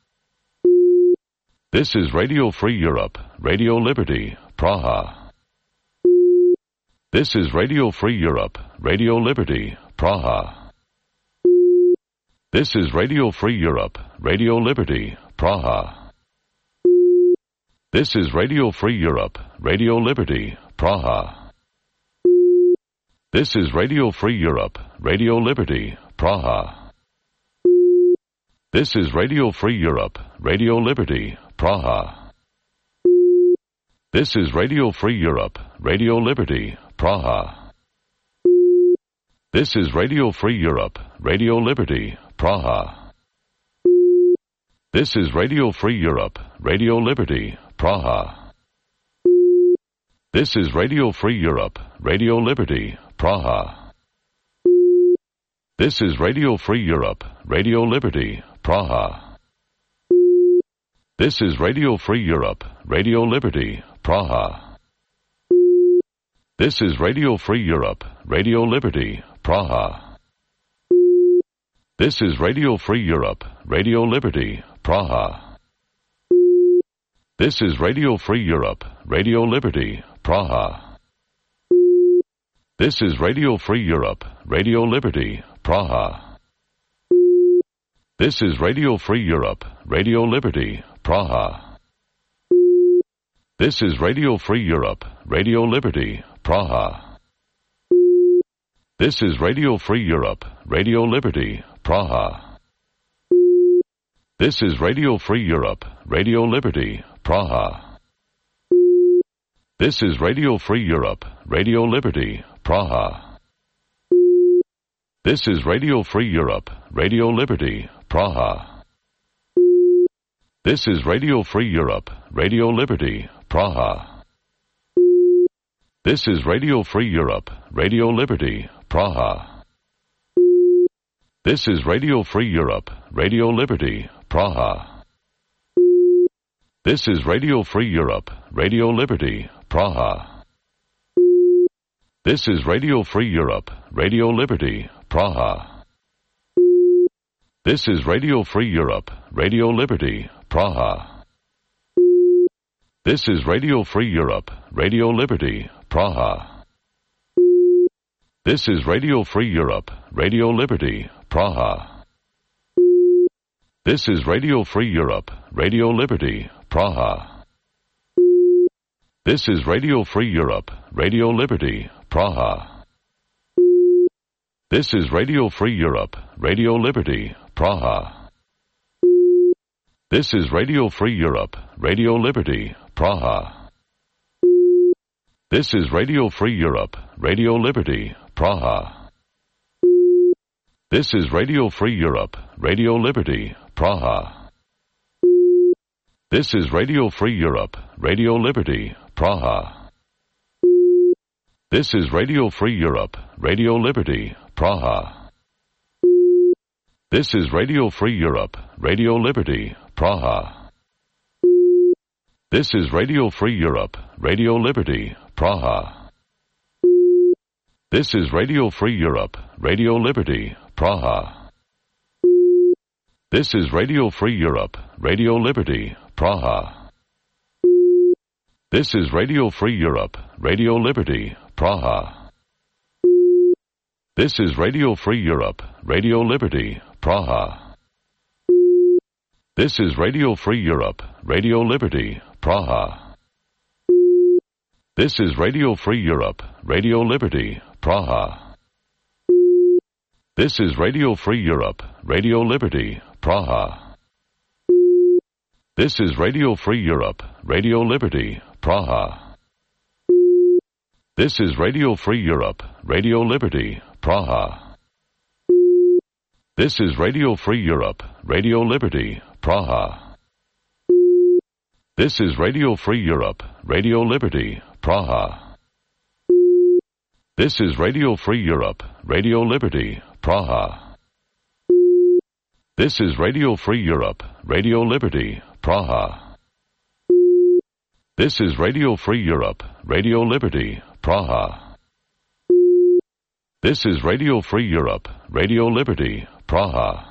This is Radio Free Europe, Radio Liberty, Praha. This is Radio Free Europe, Radio Liberty, Praha. This is Radio Free Europe, Radio Liberty, Praha. This is Radio Free Europe, Radio Liberty, Praha. This is Radio Free Europe, Radio Liberty, Praha. This is Radio Free Europe, Radio Liberty, Praha. This is Radio Free Europe, Radio Liberty, Praha. This is Radio Free Europe, Radio Liberty, Praha. This is Radio Free Europe, Radio Liberty, Praha. This is Radio Free Europe, Radio Liberty, Praha. This is Radio Free Europe, Radio Liberty, Praha. This is Radio Free Europe, Radio Liberty, Praha. This is Radio Free Europe, Radio Liberty, Praha. This is Radio Free Europe, Radio Liberty, Praha. This is Radio Free Europe, Radio Liberty, Praha. This is Radio Free Europe, Radio Liberty, Praha. This is Radio Free Europe, Radio Liberty, Praha. This is Radio Free Europe, Radio Liberty, Praha. This is Radio Free Europe, Radio Liberty, Praha. This is Radio Free Europe, Radio Liberty, Praha. This is Radio Free Europe, Radio Liberty, Praha. This is Radio Free Europe, Radio Liberty, Praha. This is Radio Free Europe, Radio Liberty, Praha. This is Radio Free Europe, Radio Liberty, Praha. This is Radio Free Europe, Radio Liberty, Praha. This is Radio Free Europe, Radio Liberty, Praha. This is Radio Free Europe, Radio Liberty, Praha. This is Radio Free Europe, Radio Liberty, Praha. This is Radio Free Europe, Radio Liberty, Praha. This is Radio Free Europe, Radio Liberty, Praha. This is Radio Free Europe, Radio Liberty, Praha. This is Radio Free Europe, Radio Liberty, Praha. This is Radio Free Europe, Radio Liberty, Praha. This is Radio Free Europe, Radio Liberty, Praha. This is Radio Free Europe, Radio Liberty, Praha. This is Radio Free Europe, Radio Liberty, Praha. This is Radio Free Europe, Radio Liberty, Praha. This is Radio Free Europe, Radio Liberty, Praha. This is Radio Free Europe, Radio Liberty, Praha. This is Radio Free Europe, Radio Liberty, Praha. This is Radio Free Europe, Radio Liberty, Praha. This is Radio Free Europe, Radio Liberty, Praha. This is Radio Free Europe, Radio Liberty, Praha. This is Radio Free Europe, Radio Liberty, Praha. This is Radio Free Europe, Radio Liberty, Praha. This is Radio Free Europe, Radio Liberty, Praha. This is Radio Free Europe, Radio Liberty, Praha. This is Radio Free Europe, Radio Liberty, Praha. This is Radio Free Europe, Radio Liberty, Praha. This is Radio Free Europe, Radio Liberty, Praha. This is Radio Free Europe, Radio Liberty, Praha. This is Radio Free Europe, Radio Liberty, Praha. This is Radio Free Europe, Radio Liberty, Praha. This is Radio Free Europe, Radio Liberty, Praha. This is Radio Free Europe, Radio Liberty, Praha.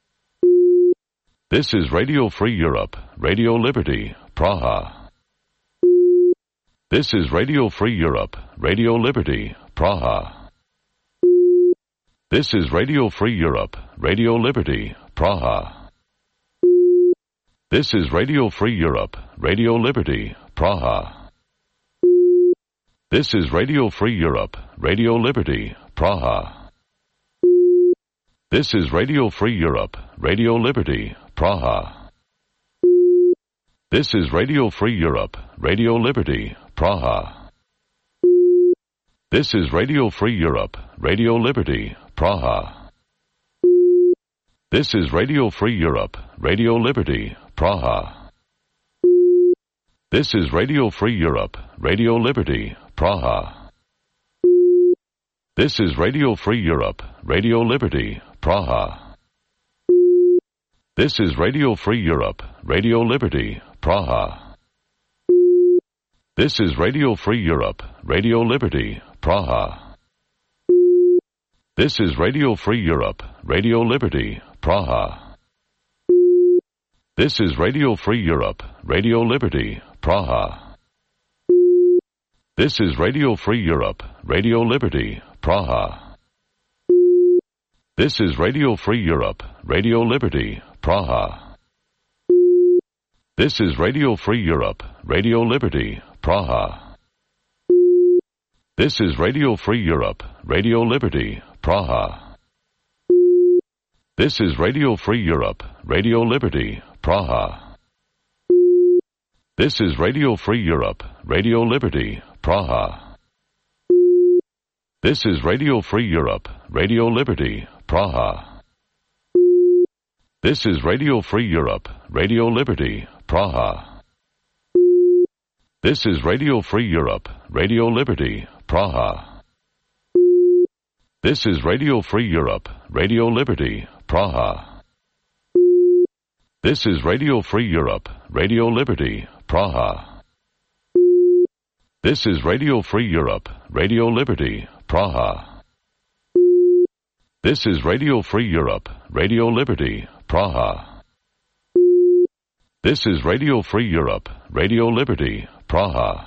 This is Radio Free Europe, Radio Liberty, Praha. This is Radio Free Europe, Radio Liberty, Praha. This is Radio Free Europe, Radio Liberty, Praha. This is Radio Free Europe, Radio Liberty, Praha. This is Radio Free Europe, Radio Liberty, Praha. This is Radio Free Europe, Radio Liberty, Praha. This is Radio Free Europe, Radio Liberty, Praha. This is Radio Free Europe, Radio Liberty, Praha. This is Radio Free Europe, Radio Liberty, Praha. This is Radio Free Europe, Radio Liberty, Praha. This is Radio Free Europe, Radio Liberty, Praha. This is Radio Free Europe, Radio Liberty, Praha. This is Radio Free Europe, Radio Liberty, Praha. This is Radio Free Europe, Radio Liberty, Praha. This is Radio Free Europe, Radio Liberty, Praha. This is Radio Free Europe, Radio Liberty, Praha. This is Radio Free Europe, Radio Liberty, Praha. This is Radio Free Europe, Radio Liberty, Praha. This is Radio Free Europe, Radio Liberty, Praha. This is Radio Free Europe, Radio Liberty, Praha. This is Radio Free Europe, Radio Liberty, Praha. This is Radio Free Europe, Radio Liberty, Praha. This is Radio Free Europe, Radio Liberty, Praha. This is Radio Free Europe, Radio Liberty, Praha. This is Radio Free Europe, Radio Liberty, Praha. This is Radio Free Europe, Radio Liberty, Praha. This is Radio Free Europe, Radio Liberty, Praha. This is Radio Free Europe, Radio Liberty, Praha. This is Radio Free Europe, Radio Liberty, Praha.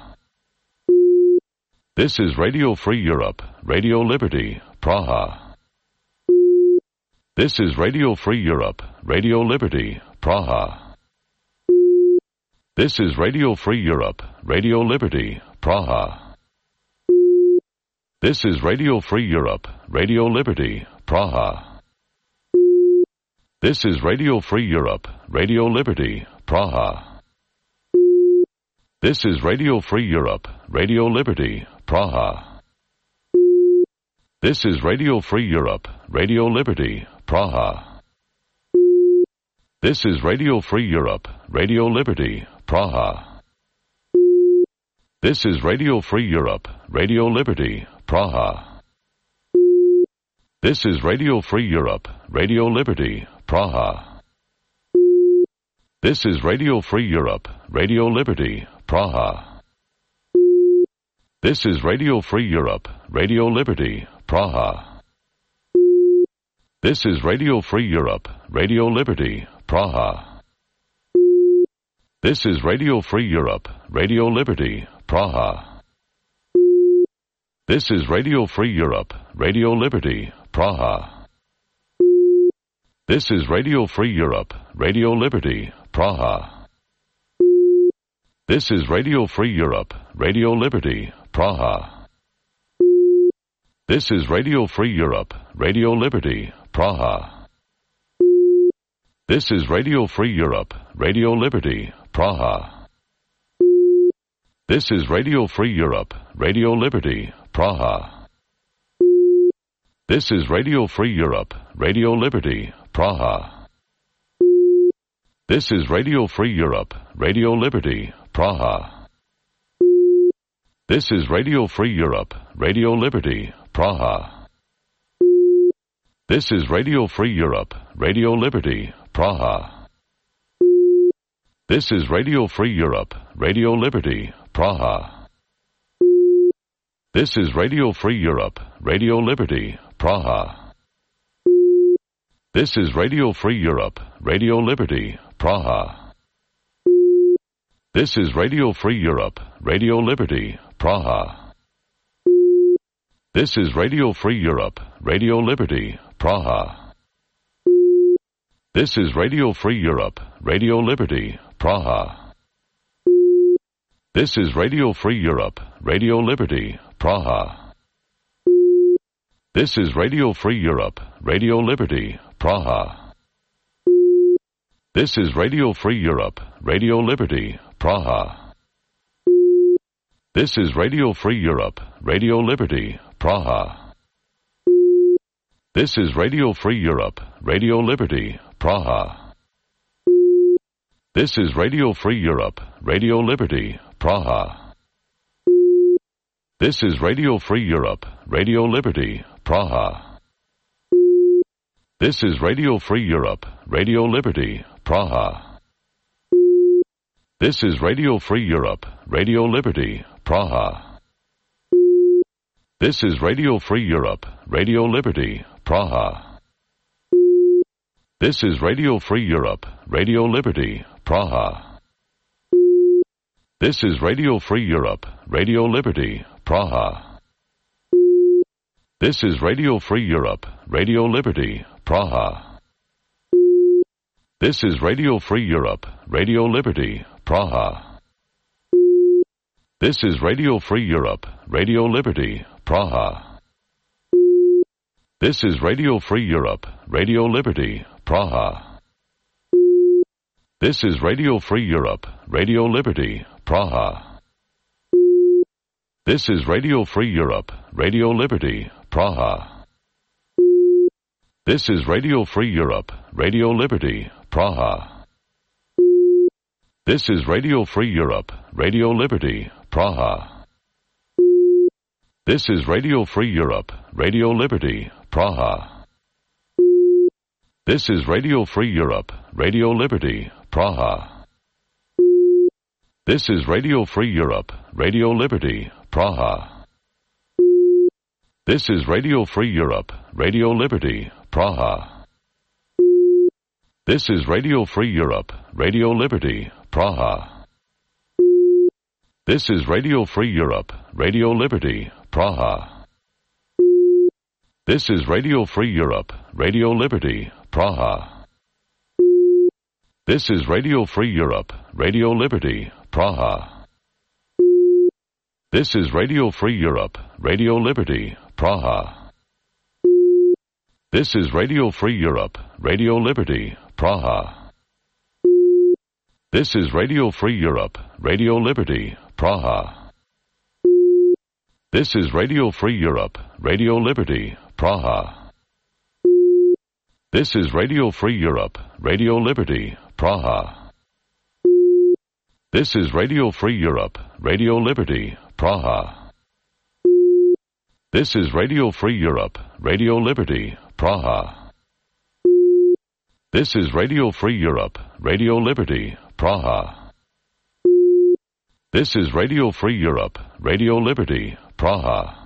This is Radio Free Europe, Radio Liberty, Praha. This is Radio Free Europe, Radio Liberty, Praha. This is Radio Free Europe, Radio Liberty, Praha. This is Radio Free Europe, Radio Liberty, Praha. This is Radio Free Europe, Radio Liberty, Praha. This is Radio Free Europe, Radio Liberty, Praha. This is Radio Free Europe, Radio Liberty, Praha. This is Radio Free Europe, Radio Liberty, Praha. This is Radio Free Europe, Radio Liberty, Praha. This is Radio Free Europe, Radio Liberty, Praha. This is Radio Free Europe, Radio Liberty, Praha. This is Radio Free Europe, Radio Liberty, Praha. This is Radio Free Europe, Radio Liberty, Praha. This is Radio Free Europe, Radio Liberty, Praha. This is Radio Free Europe, Radio Liberty, Praha. This is Radio Free Europe, Radio Liberty, Praha. This is Radio Free Europe, Radio Liberty, Praha. This is Radio Free Europe, Radio Liberty, Praha. This is Radio Free Europe, Radio Liberty, Praha. This is Radio Free Europe, Radio Liberty, Praha. This is Radio Free Europe, Radio Liberty, Praha. This is Radio Free Europe, Radio Liberty, Praha. This is Radio Free Europe, Radio Liberty, Praha. This is Radio Free Europe, Radio Liberty, Praha. This is Radio Free Europe, Radio Liberty, Praha. This is Radio Free Europe, Radio Liberty, Praha. This is Radio Free Europe, Radio Liberty, Praha. This is Radio Free Europe, Radio Liberty, Praha. This is Radio Free Europe, Radio Liberty, Praha. This is Radio Free Europe, Radio Liberty, Praha. This is Radio Free Europe, Radio Liberty, Praha. This is Radio Free Europe, Radio Liberty, Praha. This is Radio Free Europe, Radio Liberty, Praha. This is Radio Free Europe, Radio Liberty, Praha. This is Radio Free Europe, Radio Liberty, Praha. This is Radio Free Europe, Radio Liberty, Praha. This is Radio Free Europe, Radio Liberty, Praha. This is Radio Free Europe, Radio Liberty, Praha. This is Radio Free Europe, Radio Liberty, Praha. This is Radio Free Europe, Radio Liberty, Praha. This is Radio Free Europe, Radio Liberty, Praha. This is Radio Free Europe, Radio Liberty, Praha. This is Radio Free Europe, Radio Liberty, Praha. This is Radio Free Europe, Radio Liberty, Praha. This is Radio Free Europe, Radio Liberty, Praha. This is Radio Free Europe, Radio Liberty, Praha. This is Radio Free Europe, Radio Liberty, Praha. This is Radio Free Europe, Radio Liberty, Praha. This is Radio Free Europe, Radio Liberty, Praha. This is Radio Free Europe, Radio Liberty, Praha. This is Radio Free Europe, Radio Liberty, Praha. This is Radio Free Europe, Radio Liberty, Praha. This is Radio Free Europe, Radio Liberty, Praha. This is Radio Free Europe, Radio Liberty, Praha. This is Radio Free Europe, Radio Liberty, Praha. This is Radio Free Europe, Radio Liberty, Praha. This is Radio Free Europe, Radio Liberty, Praha. This is Radio Free Europe, Radio Liberty, Praha. This is Radio Free Europe, Radio Liberty, Praha. This is Radio Free Europe, Radio Liberty, Praha. This is Radio Free Europe, Radio Liberty, Praha. This is Radio Free Europe, Radio Liberty, Praha. This is Radio Free Europe, Radio Liberty, Praha. This is Radio Free Europe, Radio Liberty, Praha. This is Radio Free Europe, Radio Liberty, Praha. This is Radio Free Europe, Radio Liberty, Praha. This is Radio Free Europe, Radio Liberty, Praha.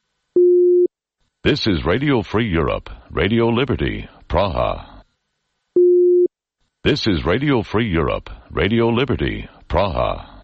This is Radio Free Europe, Radio Liberty, Praha. This is Radio Free Europe, Radio Liberty, Praha.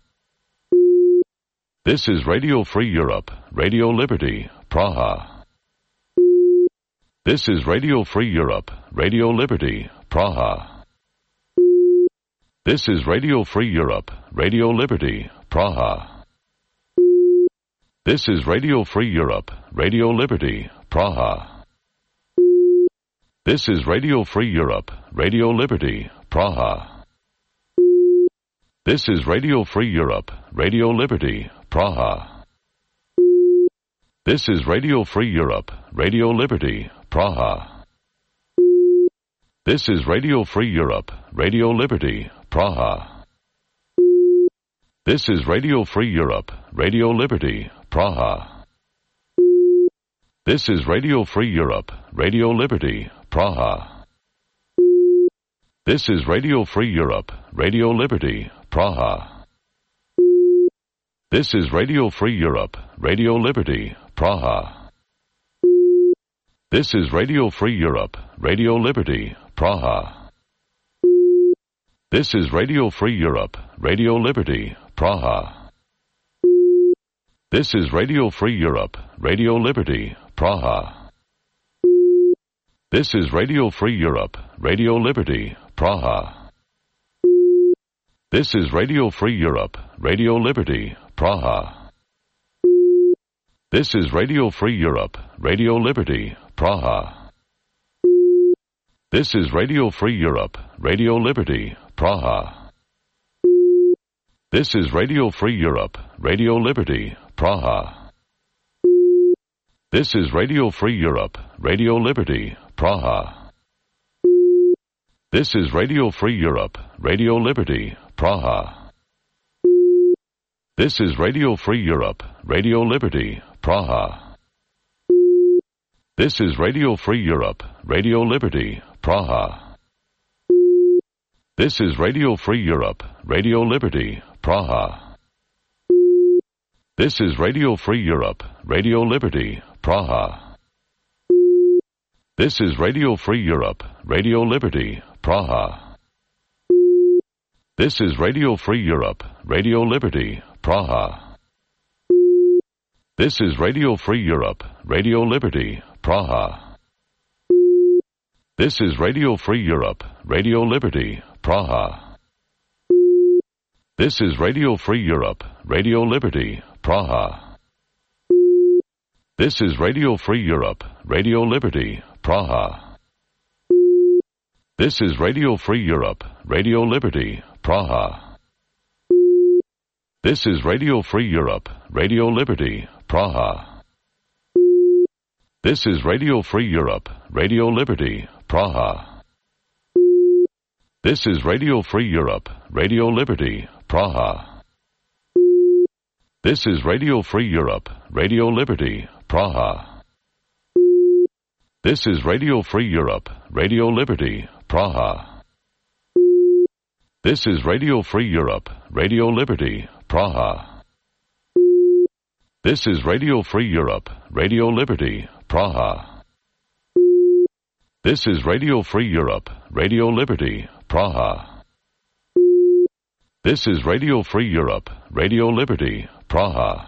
This is Radio Free Europe, Radio Liberty, Praha. This is Radio Free Europe, Radio Liberty, Praha. This is Radio Free Europe, Radio Liberty, Praha. This is Radio Free Europe, Radio Liberty, Praha. This is Radio Free Europe, Radio Liberty, Praha. This is Radio Free Europe, Radio Liberty, Praha. This is Radio Free Europe, Radio Liberty, Praha. This is Radio Free Europe, Radio Liberty, Praha. This is Radio Free Europe, Radio Liberty, Praha. This is Radio Free Europe, Radio Liberty, Praha. This is Radio Free Europe, Radio Liberty, Praha. This is Radio Free Europe, Radio Liberty, Praha. This is Radio Free Europe, Radio Liberty, Praha. This is Radio Free Europe, Radio Liberty, Praha. This is Radio Free Europe, Radio Liberty, Praha. This is Radio Free Europe, Radio Liberty, Praha. This is Radio Free Europe, Radio Liberty, Praha. This is Radio Free Europe, Radio Liberty, Praha. This is Radio Free Europe, Radio Liberty, Praha. This is Radio Free Europe, Radio Liberty, Praha. This is Radio Free Europe, Radio Liberty, Praha. This is Radio Free Europe, Radio Liberty, Praha. This is Radio Free Europe, Radio Liberty, Praha. This is Radio Free Europe, Radio Liberty, Praha. This is Radio Free Europe, Radio Liberty, Praha. This is Radio Free Europe, Radio Liberty, Praha. This is Radio Free Europe, Radio Liberty, Praha. This is Radio Free Europe, Radio Liberty, Praha. This is Radio Free Europe, Radio Liberty, Praha. This is Radio Free Europe, Radio Liberty, Praha. This is Radio Free Europe, Radio Liberty, Praha. This is Radio Free Europe, Radio Liberty, Praha. This is Radio Free Europe, Radio Liberty, Praha. This is Radio Free Europe, Radio Liberty, Praha. This is Radio Free Europe, Radio Liberty, Praha. This is Radio Free Europe, Radio Liberty, Praha. This is Radio Free Europe, Radio Liberty, Praha. This is Radio Free Europe, Radio Liberty, Praha. This is Radio Free Europe, Radio Liberty, Praha. This is Radio Free Europe, Radio Liberty, Praha. This is Radio Free Europe, Radio Liberty, Praha. This is Radio Free Europe, Radio Liberty, Praha.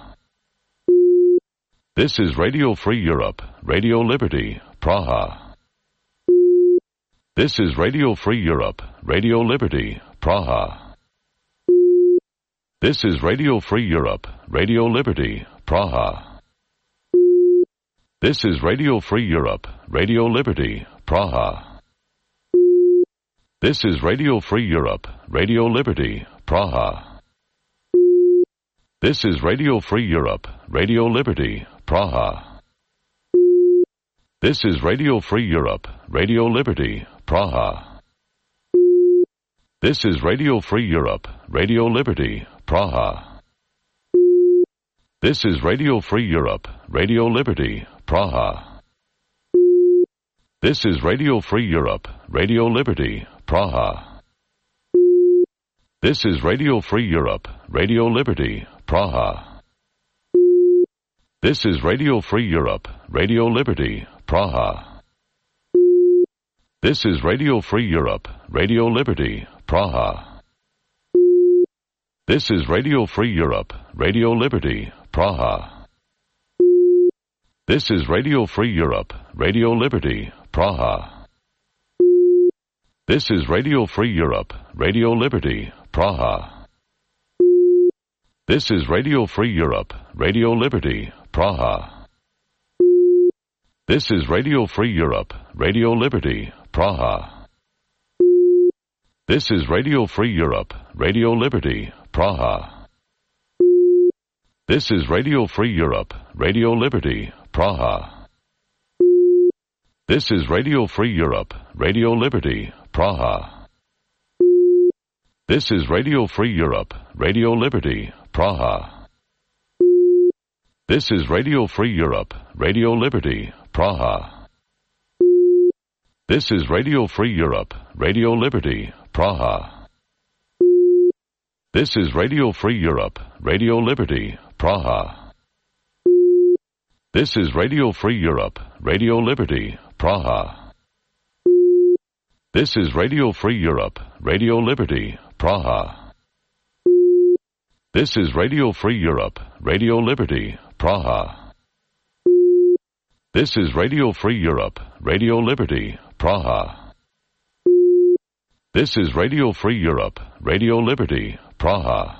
This is Radio Free Europe, Radio Liberty, Praha. This is Radio Free Europe, Radio Liberty, Praha. This is Radio Free Europe, Radio Liberty, Praha. This is Radio Free Europe, Radio Liberty, Praha. This is Radio Free Europe, Radio Liberty, Praha. This is Radio Free Europe, Radio Liberty, Praha. This is Radio Free Europe, Radio Liberty, Praha. This is Radio Free Europe, Radio Liberty, Praha. This is Radio Free Europe, Radio Liberty, Praha. This is Radio Free Europe, Radio Liberty, Praha. This is Radio Free Europe, Radio Liberty, Praha. This is Radio Free Europe, Radio Liberty, Praha. This is Radio Free Europe, Radio Liberty, Praha. This is Radio Free Europe, Radio Liberty, Praha. This is Radio Free Europe, Radio Liberty, Praha. This is Radio Free Europe, Radio Liberty, Praha. This is Radio Free Europe, Radio Liberty, Praha. This is Radio Free Europe, Radio Liberty, Praha. This is Radio Free Europe, Radio Liberty, Praha. This is Radio Free Europe, Radio Liberty, Praha. This is Radio Free Europe, Radio Liberty, Praha. This is Radio Free Europe, Radio Liberty, Praha. This is Radio Free Europe, Radio Liberty, Praha. This is Radio Free Europe, Radio Liberty, Praha. This is Radio Free Europe, Radio Liberty, Praha. This is Radio Free Europe, Radio Liberty, Praha. This is Radio Free Europe, Radio Liberty, Praha. This is Radio Free Europe, Radio Liberty, Praha. This is Radio Free Europe, Radio Liberty, Praha. This is Radio Free Europe, Radio Liberty, Praha.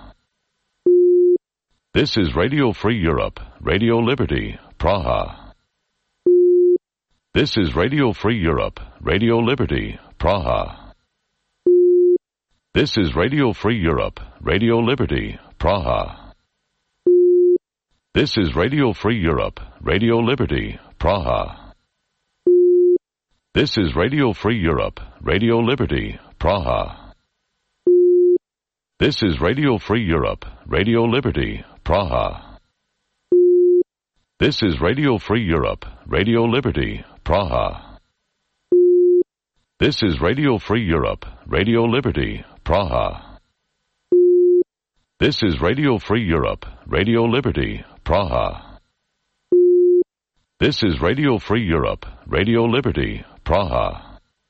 This is Radio Free Europe, Radio Liberty, Praha. This is Radio Free Europe, Radio Liberty, Praha. This is Radio Free Europe, Radio Liberty, Praha. This is Radio Free Europe, Radio Liberty, Praha. This is Radio Free Europe, Radio Liberty, Praha. This is Radio Free Europe, Radio Liberty, Praha. This is Radio Free Europe, Radio Liberty, Praha. This is Radio Free Europe, Radio Liberty, Praha. This is Radio Free Europe, Radio Liberty, Praha. This is Radio Free Europe, Radio Liberty, Praha.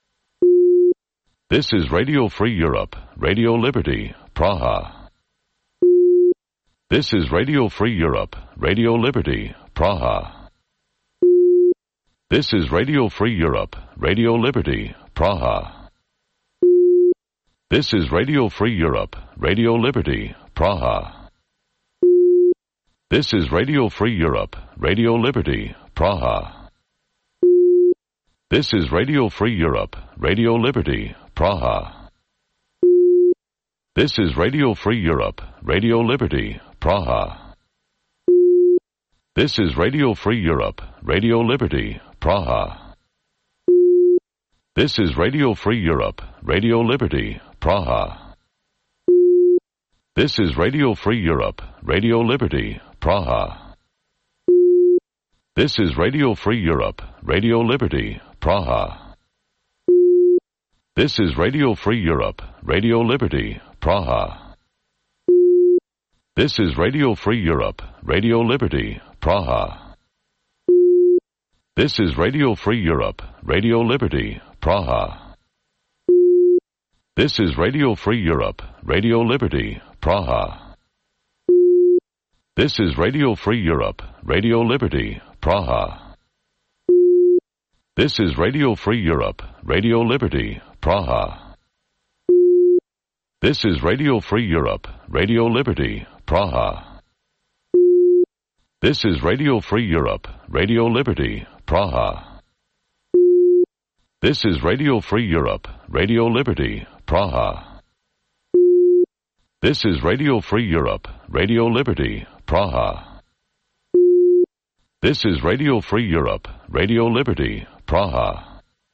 This is Radio Free Europe, Radio Liberty, Praha. This is Radio Free Europe, Radio Liberty, Praha. This is Radio Free Europe, Radio Liberty, Praha. This is Radio Free Europe, Radio Liberty, Praha. This is Radio Free Europe, Radio Liberty, Praha. This is Radio Free Europe, Radio Liberty, Praha. This is Radio Free Europe, Radio Liberty, Praha. This is Radio Free Europe, Radio Liberty, Praha. This is Radio Free Europe, Radio Liberty, Praha. This is Radio Free Europe, Radio Liberty, Praha. This is Radio Free Europe, Radio Liberty, Praha. This is Radio Free Europe, Radio Liberty, Praha. This is Radio Free Europe, Radio Liberty, Praha. This is Radio Free Europe, Radio Liberty, Praha. This is Radio Free Europe, Radio Liberty, Praha. This is Radio Free Europe, Radio Liberty, Praha. This is Radio Free Europe, Radio Liberty, Praha. This is Radio Free Europe, Radio Liberty, Praha. This is Radio Free Europe, Radio Liberty, Praha. This is Radio Free Europe, Radio Liberty, Praha. This is Radio Free Europe, Radio Liberty, Praha. This is Radio Free Europe, Radio Liberty, Praha.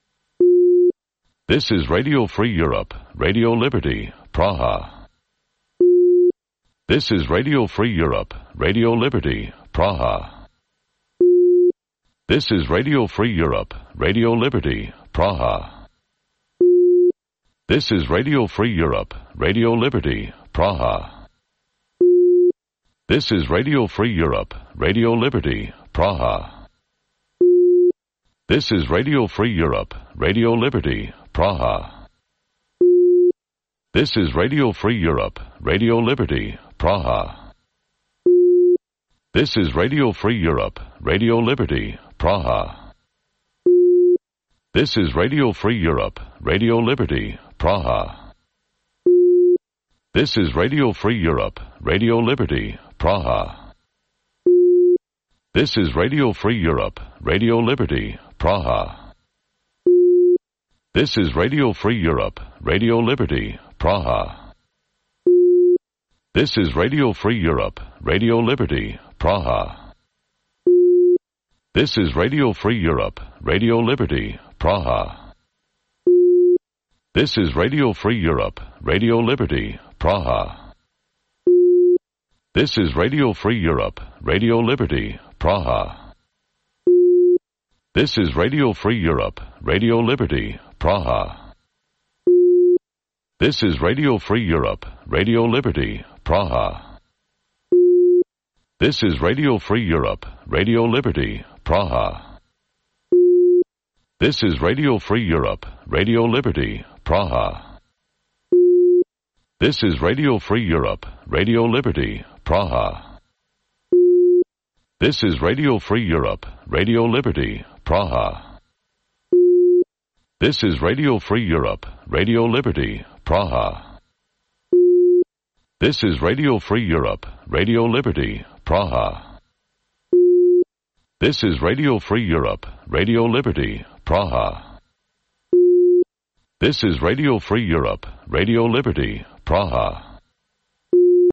This is Radio Free Europe, Radio Liberty, Praha. This is Radio Free Europe, Radio Liberty, Praha. This is Radio Free Europe, Radio Liberty, Praha. This is Radio Free Europe, Radio Liberty, Praha. This is Radio Free Europe, Radio Liberty, Praha. This is Radio Free Europe, Radio Liberty, Praha. This is Radio Free Europe, Radio Liberty, Praha. This is Radio Free Europe, Radio Liberty, Praha. This is Radio Free Europe, Radio Liberty, Praha. This is Radio Free Europe, Radio Liberty, Praha. This is Radio Free Europe, Radio Liberty, Praha. This is Radio Free Europe, Radio Liberty, Praha. This is Radio Free Europe, Radio Liberty, Praha. This is Radio Free Europe, Radio Liberty, Praha. This is Radio Free Europe, Radio Liberty, Praha. This is Radio Free Europe, Radio Liberty, Praha. This is Radio Free Europe, Radio Liberty, Praha. This is Radio Free Europe, Radio Liberty, Praha. This is Radio Free Europe, Radio Liberty, Praha. This is Radio Free Europe, Radio Liberty, Praha. This is Radio Free Europe, Radio Liberty, Praha. This is Radio Free Europe, Radio Liberty, Praha. This is Radio Free Europe, Radio Liberty, Praha. This is Radio Free Europe, Radio Liberty, Praha. This is Radio Free Europe, Radio Liberty, Praha. This is Radio Free Europe, Radio Liberty, Praha.